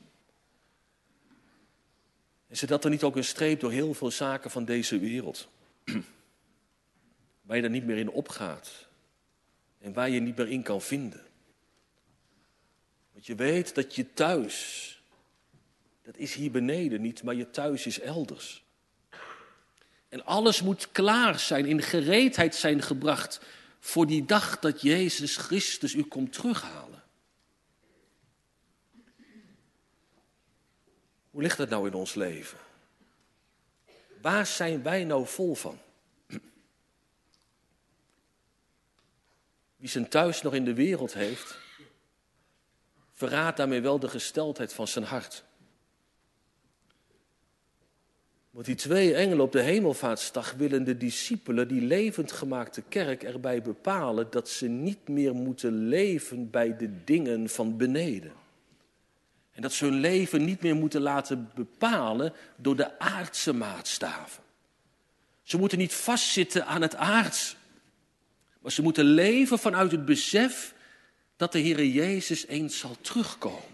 En zet er niet ook een streep door heel veel zaken van deze wereld. Waar je er niet meer in opgaat. En waar je niet meer in kan vinden. Want je weet dat je thuis, dat is hier beneden niet, maar je thuis is elders. En alles moet klaar zijn, in gereedheid zijn gebracht voor die dag dat Jezus Christus u komt terughalen. Hoe ligt dat nou in ons leven? Waar zijn wij nou vol van? Wie zijn thuis nog in de wereld heeft, verraadt daarmee wel de gesteldheid van zijn hart. Want die 2 engelen op de hemelvaartsdag willen de discipelen, die levend gemaakte kerk, erbij bepalen dat ze niet meer moeten leven bij de dingen van beneden. En dat ze hun leven niet meer moeten laten bepalen door de aardse maatstaven. Ze moeten niet vastzitten aan het aardse. Maar ze moeten leven vanuit het besef dat de Heere Jezus eens zal terugkomen.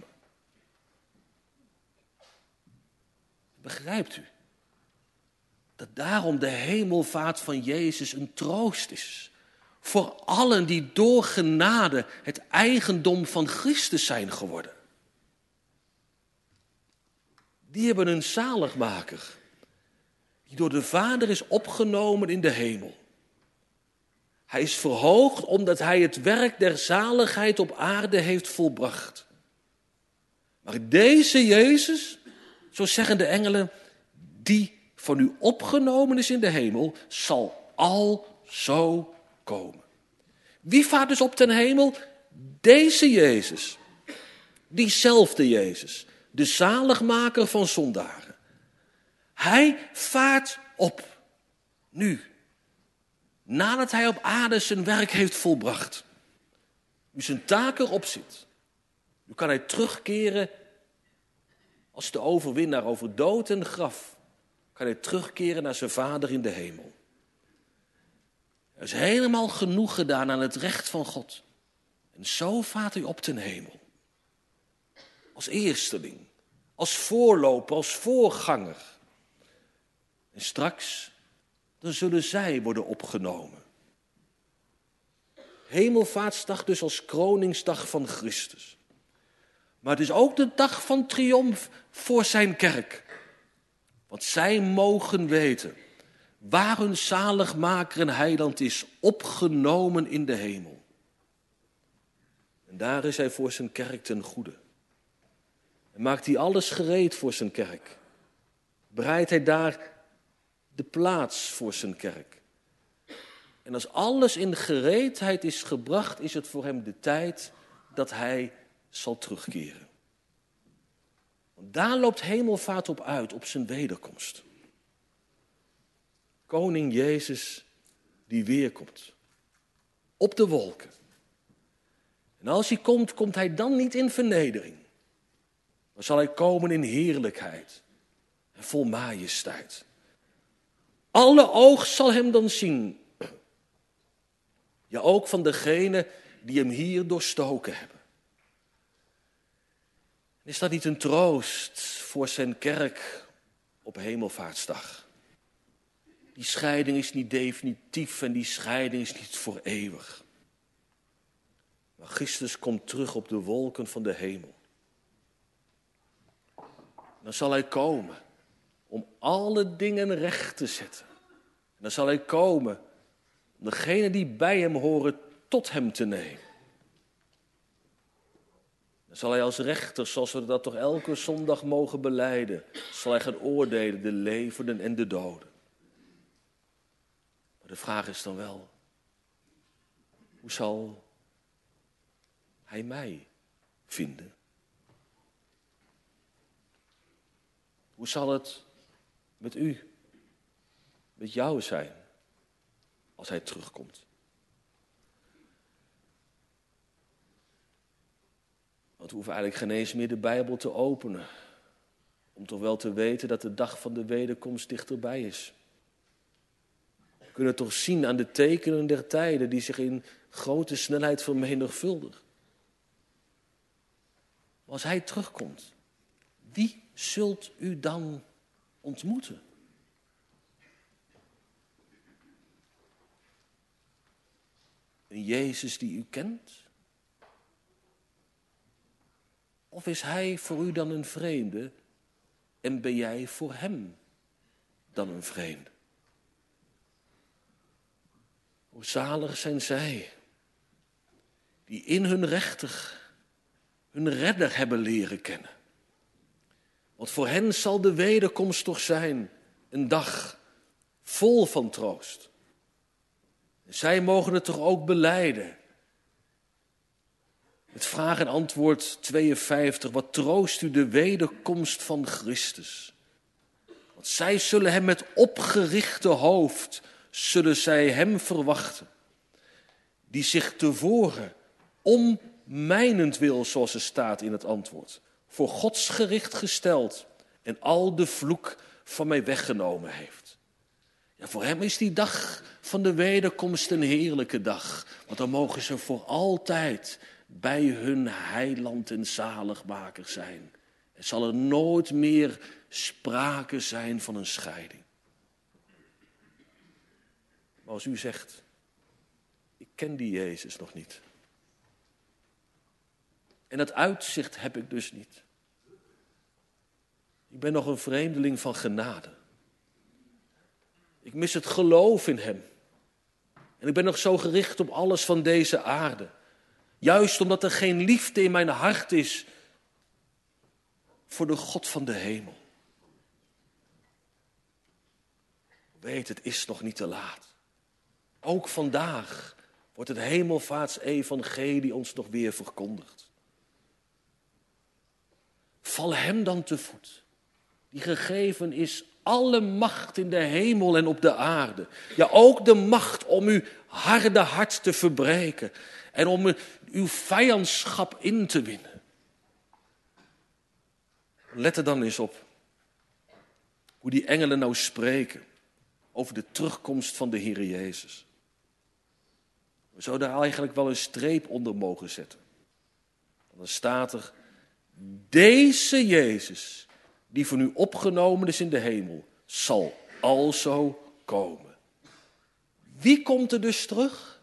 Begrijpt u? Dat daarom de hemelvaart van Jezus een troost is. Voor allen die door genade het eigendom van Christus zijn geworden. Die hebben een zaligmaker. Die door de Vader is opgenomen in de hemel. Hij is verhoogd omdat hij het werk der zaligheid op aarde heeft volbracht. Maar deze Jezus, zo zeggen de engelen, die van u opgenomen is in de hemel, zal al zo komen. Wie vaart dus op ten hemel? Deze Jezus. Diezelfde Jezus. De zaligmaker van zondaren. Hij vaart op. Nu. Nadat hij op aarde zijn werk heeft volbracht. Nu zijn taak erop zit. Nu kan hij terugkeren als de overwinnaar over dood en graf. Kan hij terugkeren naar zijn Vader in de hemel. Er is helemaal genoeg gedaan aan het recht van God. En zo vaart hij op ten hemel. Als eersteling, als voorloper, als voorganger. En straks dan zullen zij worden opgenomen. Hemelvaartsdag dus als kroningsdag van Christus. Maar het is ook de dag van triomf voor zijn kerk. Want zij mogen weten waar hun zaligmaker en heiland is, opgenomen in de hemel. En daar is hij voor zijn kerk ten goede. En maakt hij alles gereed voor zijn kerk. Bereidt hij daar de plaats voor zijn kerk. En als alles in gereedheid is gebracht, is het voor hem de tijd dat hij zal terugkeren. Want daar loopt hemelvaart op uit, op zijn wederkomst. Koning Jezus die weerkomt. Op de wolken. En als hij komt, komt hij dan niet in vernedering. Maar zal hij komen in heerlijkheid en vol majesteit. Alle oog zal hem dan zien. Ja, ook van degenen die hem hier doorstoken hebben. Is dat niet een troost voor zijn kerk op Hemelvaartsdag? Die scheiding is niet definitief en die scheiding is niet voor eeuwig. Maar Christus komt terug op de wolken van de hemel. Dan zal hij komen om alle dingen recht te zetten. En dan zal hij komen om degenen die bij hem horen tot hem te nemen. Dan zal hij als rechter, zoals we dat toch elke zondag mogen belijden, zal hij gaan oordelen de levenden en de doden. Maar de vraag is dan wel, hoe zal hij mij vinden? Hoe zal het met u, met jou zijn, als hij terugkomt? Want we hoeven eigenlijk geen eens meer de Bijbel te openen, om toch wel te weten dat de dag van de wederkomst dichterbij is. We kunnen toch zien aan de tekenen der tijden die zich in grote snelheid vermenigvuldigen. Als hij terugkomt, wie zult u dan ontmoeten? Een Jezus die u kent? Of is hij voor u dan een vreemde en ben jij voor hem dan een vreemde? Hoe zalig zijn zij die in hun rechter hun redder hebben leren kennen. Want voor hen zal de wederkomst toch zijn een dag vol van troost. En zij mogen het toch ook belijden. Het vraag en antwoord 52, wat troost u de wederkomst van Christus? Want zij zullen hem met opgerichte hoofd, zullen zij hem verwachten. Die zich tevoren om mijnentwil, zoals er staat in het antwoord, voor Gods gericht gesteld en al de vloek van mij weggenomen heeft. Ja, voor hem is die dag van de wederkomst een heerlijke dag. Want dan mogen ze voor altijd bij hun heiland en zaligmaker zijn. Er zal er nooit meer sprake zijn van een scheiding. Maar als u zegt, ik ken die Jezus nog niet. En dat uitzicht heb ik dus niet. Ik ben nog een vreemdeling van genade. Ik mis het geloof in hem. En ik ben nog zo gericht op alles van deze aarde. Juist omdat er geen liefde in mijn hart is voor de God van de hemel. Weet, het is nog niet te laat. Ook vandaag wordt het hemelvaartsevangelie ons nog weer verkondigd. Val hem dan te voet, die gegeven is alle macht in de hemel en op de aarde. Ja, ook de macht om uw harde hart te verbreken en om uw vijandschap in te winnen. Let er dan eens op hoe die engelen nou spreken over de terugkomst van de Heer Jezus. We zouden daar eigenlijk wel een streep onder mogen zetten. Dan staat er, deze Jezus, die voor u opgenomen is in de hemel, zal alzo komen. Wie komt er dus terug?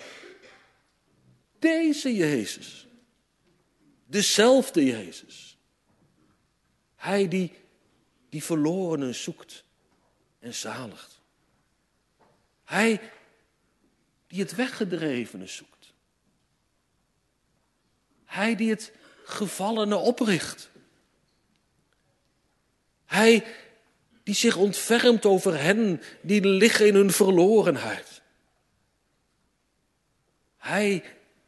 Deze Jezus. Dezelfde Jezus. Hij die verlorenen zoekt en zaligt. Hij die het weggedrevene zoekt. Hij die het gevallene opricht. Hij die zich ontfermt over hen die liggen in hun verlorenheid. Hij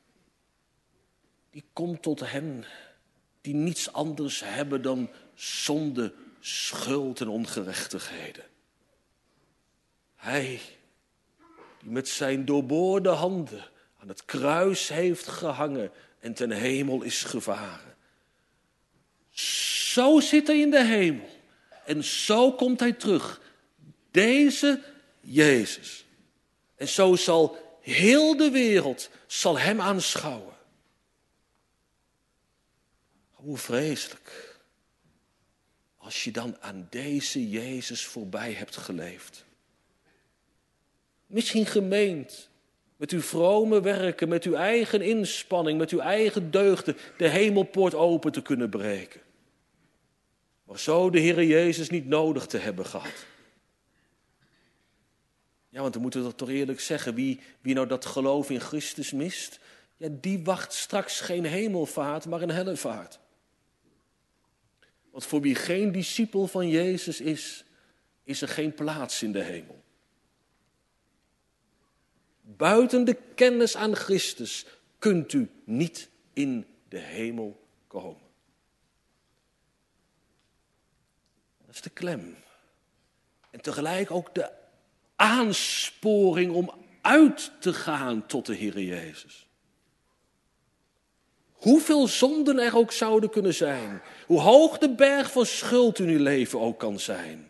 die komt tot hen die niets anders hebben dan zonde, schuld en ongerechtigheden. Hij die met zijn doorboorde handen aan het kruis heeft gehangen en ten hemel is gevaren. Zo zit hij in de hemel en zo komt hij terug. Deze Jezus. En zo zal heel de wereld hem aanschouwen. Hoe vreselijk als je dan aan deze Jezus voorbij hebt geleefd. Misschien gemeend, met uw vrome werken, met uw eigen inspanning, met uw eigen deugden, de hemelpoort open te kunnen breken. Maar zo de Heere Jezus niet nodig te hebben gehad. Ja, want dan moeten we toch eerlijk zeggen, wie nou dat geloof in Christus mist, ja, die wacht straks geen hemelvaart, maar een hellevaart. Want voor wie geen discipel van Jezus is er geen plaats in de hemel. Buiten de kennis aan Christus kunt u niet in de hemel komen. Dat is de klem. En tegelijk ook de aansporing om uit te gaan tot de Heere Jezus. Hoeveel zonden er ook zouden kunnen zijn. Hoe hoog de berg van schuld in uw leven ook kan zijn.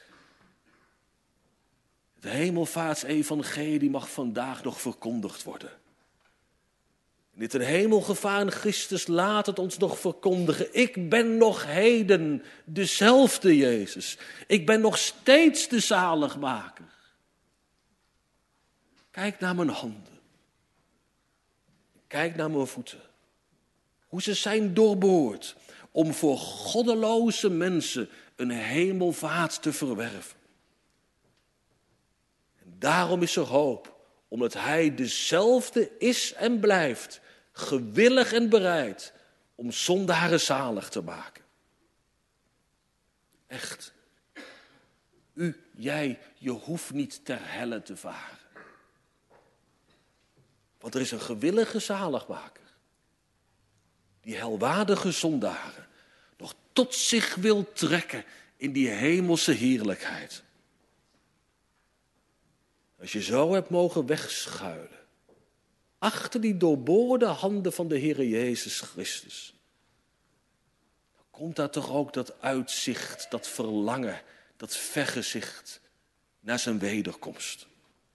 Het hemelvaartsevangelie mag vandaag nog verkondigd worden. In dit een hemelgevaren Christus laat het ons nog verkondigen. Ik ben nog heden dezelfde Jezus. Ik ben nog steeds de zaligmaker. Kijk naar mijn handen. Kijk naar mijn voeten. Hoe ze zijn doorboord om voor goddeloze mensen een hemelvaart te verwerven. En daarom is er hoop, omdat hij dezelfde is en blijft, gewillig en bereid om zondaren zalig te maken. Echt, jij, je hoeft niet ter helle te varen. Want er is een gewillige zaligmaker. Die helwaardige zondaren nog tot zich wil trekken in die hemelse heerlijkheid. Als je zo hebt mogen wegschuilen, achter die doorboorde handen van de Heere Jezus Christus, dan komt daar toch ook dat uitzicht, dat verlangen, dat vergezicht naar zijn wederkomst.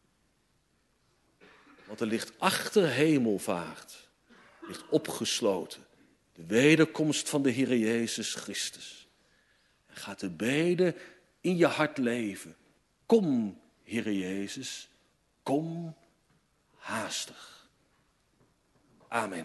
Want er ligt achter hemelvaart, ligt opgesloten de wederkomst van de Heere Jezus Christus. En gaat de bede in je hart leven. Kom, Heere Jezus, kom haastig. Amen.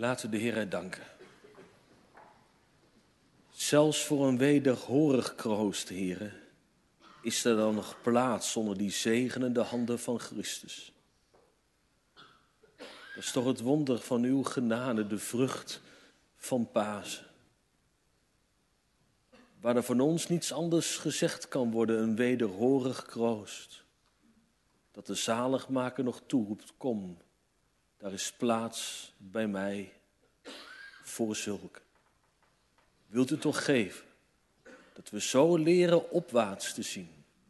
Laten we de Heer danken. Zelfs voor een wederhorig kroost, Heere, is er dan nog plaats onder die zegenende handen van Christus. Dat is toch het wonder van uw genade, de vrucht van Pasen. Waar er van ons niets anders gezegd kan worden, een wederhorig kroost. Dat de zaligmaker nog toeroept, kom, daar is plaats bij mij voor zulke. Wilt u toch geven dat we zo leren opwaarts te zien.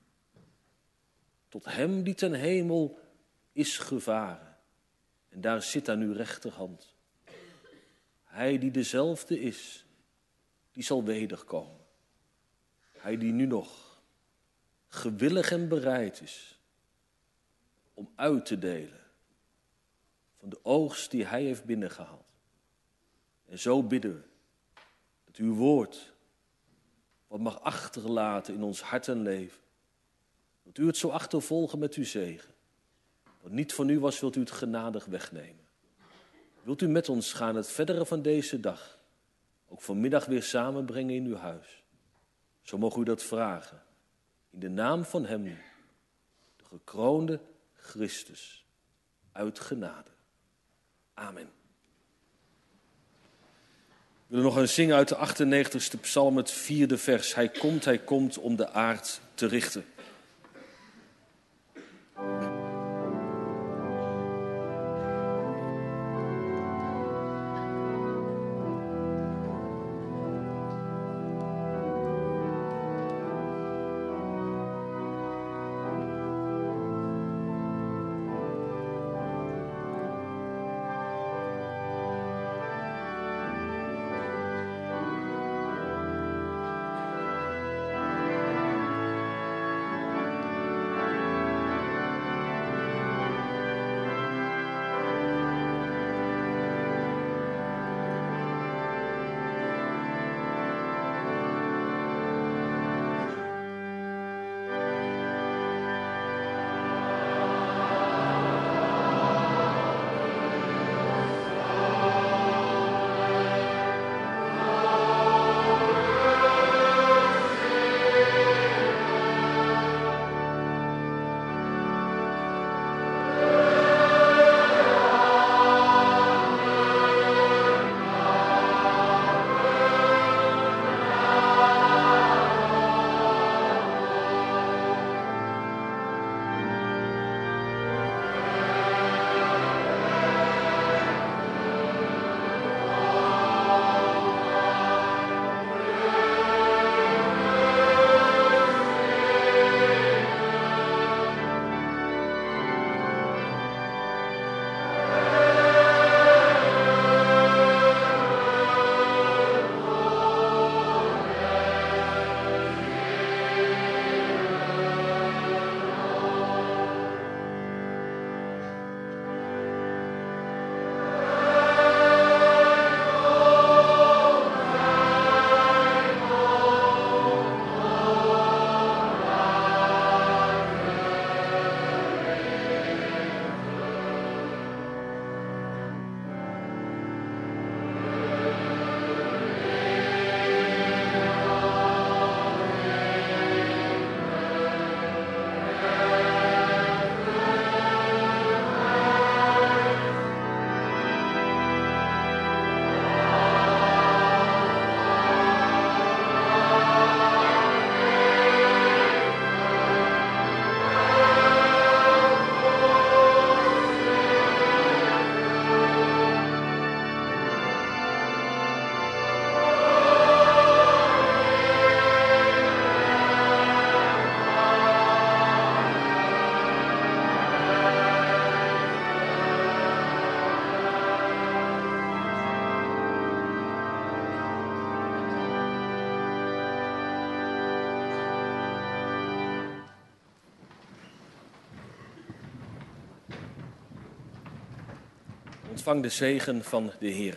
Tot hem die ten hemel is gevaren. En daar zit aan uw rechterhand. Hij die dezelfde is, die zal wederkomen. Hij die nu nog gewillig en bereid is om uit te delen van de oogst die hij heeft binnengehaald. En zo bidden we dat uw woord wat mag achterlaten in ons hart en leven. Dat u het zo achtervolgen met uw zegen. Wat niet van u was, wilt u het genadig wegnemen. Wilt u met ons gaan het verdere van deze dag ook vanmiddag weer samenbrengen in uw huis. Zo mogen u dat vragen. In de naam van hem, de gekroonde Christus, uit genade. Amen. We willen nog een zingen uit de 98ste psalm, het 4e vers. Hij komt om de aard te richten. Ontvang de zegen van de Heere.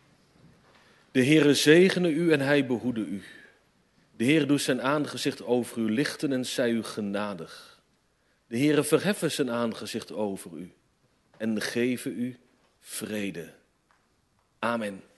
De Heere zegene u en hij behoede u. De Heere doet zijn aangezicht over u lichten en zij u genadig. De Heere verheffe zijn aangezicht over u en geven u vrede. Amen.